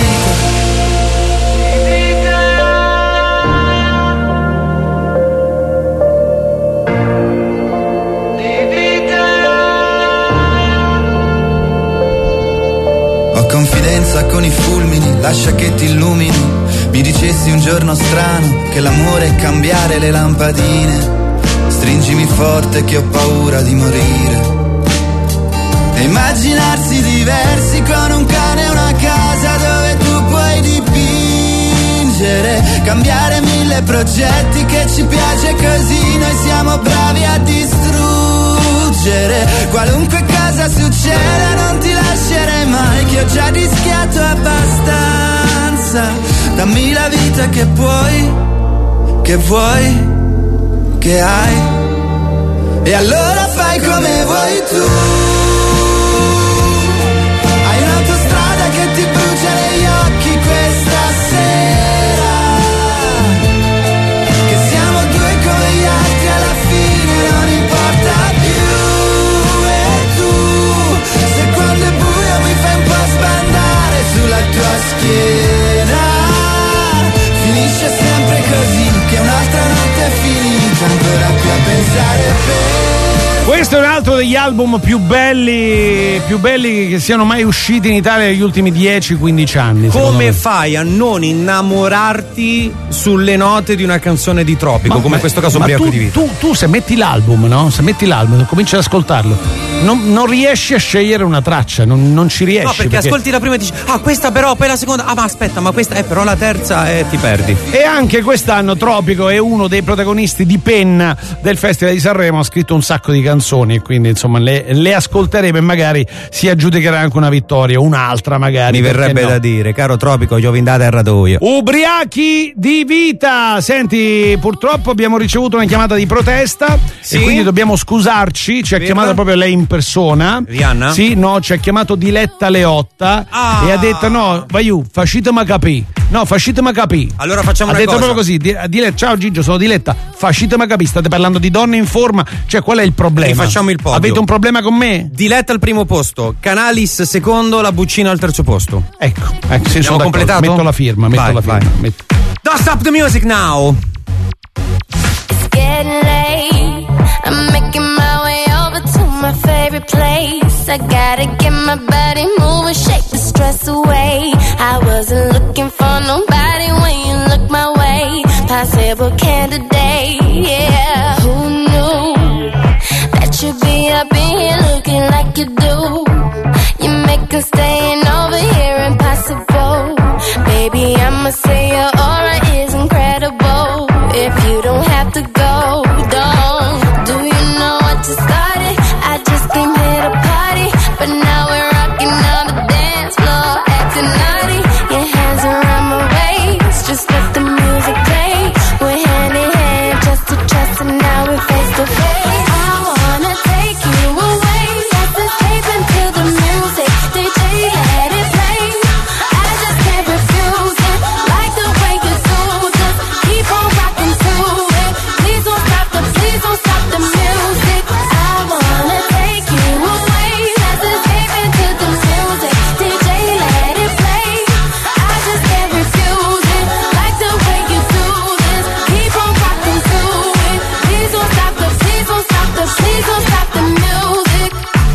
Ho confidenza con i fulmini, lascia che ti illumini. Mi dicessi un giorno strano che l'amore è cambiare le lampadine. Stringimi forte che ho paura di morire. E immaginarsi diversi con un cane e una casa dove tu puoi dipingere. Cambiare mille progetti che ci piace così, noi siamo bravi a distruggere. Qualunque cosa succeda non ti lascerei mai, che ho già rischiato cose che puoi, che vuoi, che hai, e allora fai come vuoi tu. Hai un'autostrada che ti brucia negli occhi questa sera, che siamo due come gli altri, alla fine non importa più. E tu, se quando è buio mi fai un po' sbandare sulla tua schiena, finisce sempre così, che un'altra notte è finita, ancora più a pensare per.
Questo è un altro degli album più belli, più belli che siano mai usciti in Italia negli ultimi dieci quindici anni.
Come fai a non innamorarti sulle note di una canzone di Tropico,
Ma-
come
ma-
in questo caso
ma
Ubriaco
tu,
di Vita?
tu, tu se metti l'album, no? Se metti l'album, cominci ad ascoltarlo, non, non riesci a scegliere una traccia, non, non ci riesci.
No, perché, ascolti la prima e dici, ah, questa però, poi la seconda, ah, ma aspetta, ma questa è però la terza e ti perdi.
E anche quest'anno Tropico è uno dei protagonisti di penna del Festival di Sanremo, ha scritto un sacco di canzoni, quindi insomma le, le ascolteremo e magari si aggiudicherà anche una vittoria, un'altra magari.
Mi
perché
verrebbe
no?
da dire, caro Tropico, io vin da terra tua.
Ubriachi di Vita. Senti, purtroppo abbiamo ricevuto una chiamata di protesta
Sì?
e quindi dobbiamo scusarci. Ci ha
Per?
chiamato proprio lei in persona.
Rihanna?
Sì, no, ci ha chiamato Diletta Leotta
Ah.
e ha detto no, vai you, facitemi capì. No, facitemi capì.
Allora facciamo
ha
una
detto
cosa.
proprio così. Di- Diletta, ciao Gigio, sono Diletta. Facitemi capì. State parlando di donne in forma. Cioè, qual è il problema?
Rifacciamo il podio.
Avete un problema con me?
Diletta al primo posto, Canalis secondo, la Buccina al terzo posto.
Ecco, ecco sì,
Abbiamo
sono d'accordo.
completato?
Metto la firma, metto
Vai,
la firma.
vai.
metto-
Don't stop the music now.
It's getting late. I'm making my way over to my favorite place. I gotta get my body moving, shake the stress away. I wasn't looking for nobody when you look my way. Possible candidate, yeah. Who knew that you'd be up in here looking like you do? You make them staying over here impossible. Baby, I'ma say your aura is incredible. If you don't have to go, don't. Do you know what you started? I just came here to party, but now we're rocking on the dance floor, acting naughty. Your hands around my waist, just let the music play. We're hand in hand, just to trust, and now we're face to face. I wanna take you away, let's escape into the music. D J, let it play. I just can't refuse it, like the way you do. Just keep on rocking to it. Please don't stop the, please don't stop the music. I wanna take you away, let's escape into the music. D J, let it play. I just can't refuse it, like the way you do this. Keep on rocking to it. Please don't stop the, please don't stop the, please don't stop the music.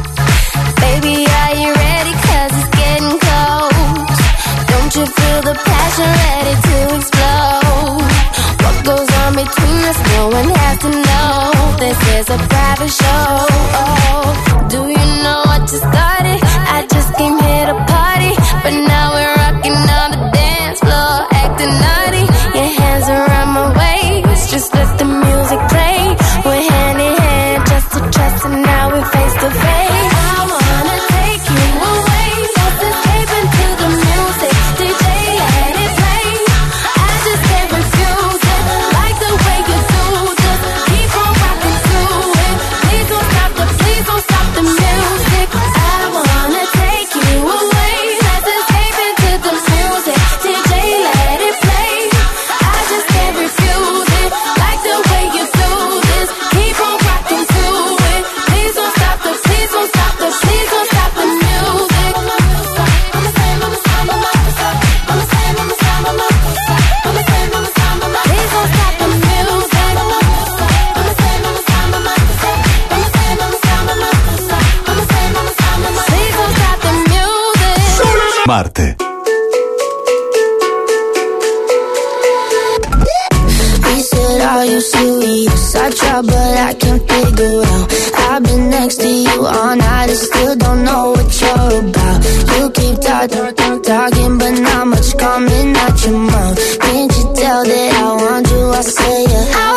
Baby, are you ready? 'Cause it's getting close. Don't you feel the passion ready to explode? What goes on between us, no one has to know. This is a private show. Oh, do you know what you started? I just came here to party, but now we're rocking on the dance floor, acting naughty. Your hands around my waist, just let the music play. We're hand in hand, just to trust, and now we're face to face. I wanna take you away, let's escape into the music. D J, let it play. I just can't refuse it, like the way you do. Just keep on rocking to it. Please don't stop the, please don't stop the music. I wanna take you away, let's escape into the music. D J, let it play. I just can't refuse it, like the way you do this. Keep on rocking to it. Please don't stop the, please don't stop the, please don't stop the music. Please don't stop the music. Please don't stop the music.
Marte.
He said, are you serious? I tried, but I can't figure out. I've been next to you all night and still don't know what you're about. You keep talking, talking, talking, but not much coming out your mouth. Can't you tell that I want you? I say, yeah. I